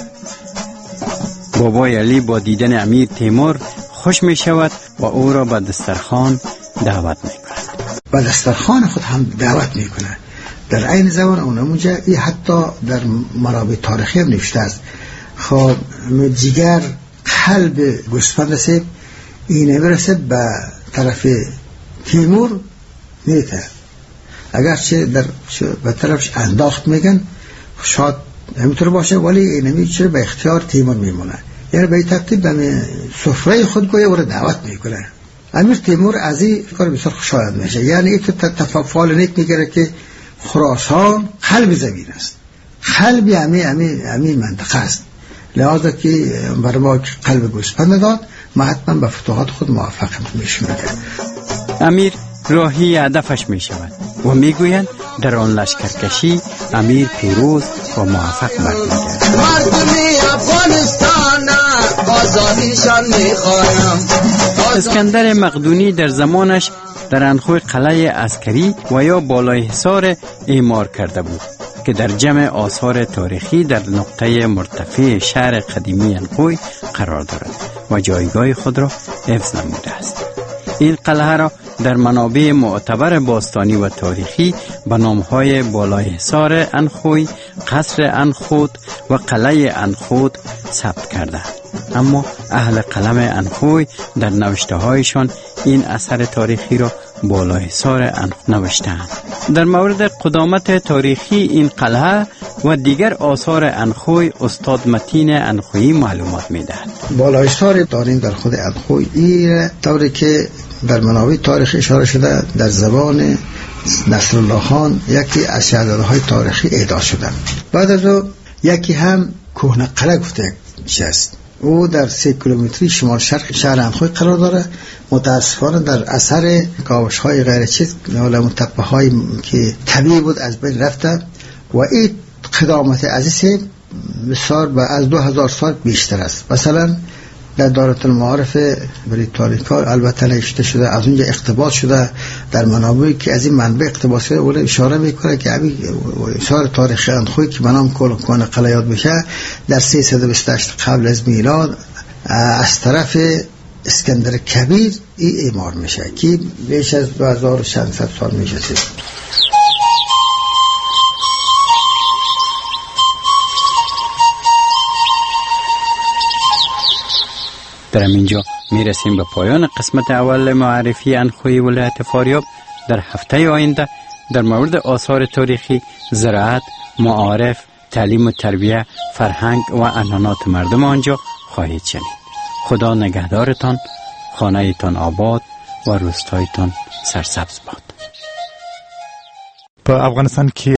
بابای علی با دیدن امیر تیمور خوش میشود و او را به دسترخوان دعوت میکند. به دسترخوان خود هم دعوت میکنه. در این زمان اونمونجا این حتی در منابع تاریخی هم نوشته است. خب جگر قلب گوسفند رسید، این برسه به طرف تیمور نیته، اگرچه به طرفش انداخت میگن شاید همینطور باشه، ولی اینمی چرا به اختیار تیمور میمونه. یعنی به ترتیب به سفره خود گویا او را دعوت میکنه. امیر تیمور از این کار بسیار خوشایند میشه. یعنی این تفاعل نیک میگره که خراسان قلب زمین است، قلب همین منطقه است، لحاظا که برای ما قلب گوسفند داد، ما حتما به فتوحات خود موفق میشیم. امیر راهی هدفش میشود و میگویند در آن لشکرکشی امیر پیروز و موفق برمیگردد. مردمی افغانستان آزادیشان میخوایم. اسکندر مقدونی در زمانش در انخوی قلعه عسکری و یا بالای حصار اعمار کرده بود که در جمع آثار تاریخی در نقطه مرتفع شهر قدیمی انخوی قرار دارد و جایگاه خود را حفظ نموده است. این قلعه را در منابع معتبر باستانی و تاریخی به نام‌های بالای حصار انخوی، قصر انخود و قلعه انخود ثبت کرده. اما اهل قلم انخوی در نوشته‌هایشان این اثر تاریخی را بالای حصار انخود نوشته‌اند. در مورد قدامت تاریخی این قلعه و دیگر آثار انخوی استاد متین انخویی معلومات میدهد. بالایشتار داریم در خود انخوی این طوری که در منابع تاریخی اشاره شده در زبان نصرالله خان یکی از شهزاده‌های تاریخی اعداد شده. بعد از او یکی هم کهنه قلعه گفته است. او در 3 کیلومتری شمال شرق شهر انخوی قرار داره. متاسفانه در اثر کاوش‌های غیر چیز علم تپه‌های که طبیعی بود از بین رفته و این قدامت عزیز بسیار با از 2000 سال بیشتر است. مثلا در دارالمعارف بریتانیکا البته نوشته شده، از اونجا اقتباس شده در منابعی که از این منبع اقتباس شده اول اشاره میکنه که همین آثار تاریخی انخوی که منام کهنه قلعه یاد میشه در 328 قبل از میلاد از طرف اسکندر کبیر این اعمار میشه که بیش از 2600 سال میشه. در اینجا میرسیم به پایان قسمت اول معرفی انخوی ولایت فاریاب. در هفته آینده در مورد آثار تاریخی، زراعت، معارف، تعلیم و تربیه، فرهنگ و عنعنات مردم آنجا خواهید شنید. خدا نگهدارتان، خانه‌تان آباد و روستایتان سرسبز باد. په افغانستان کې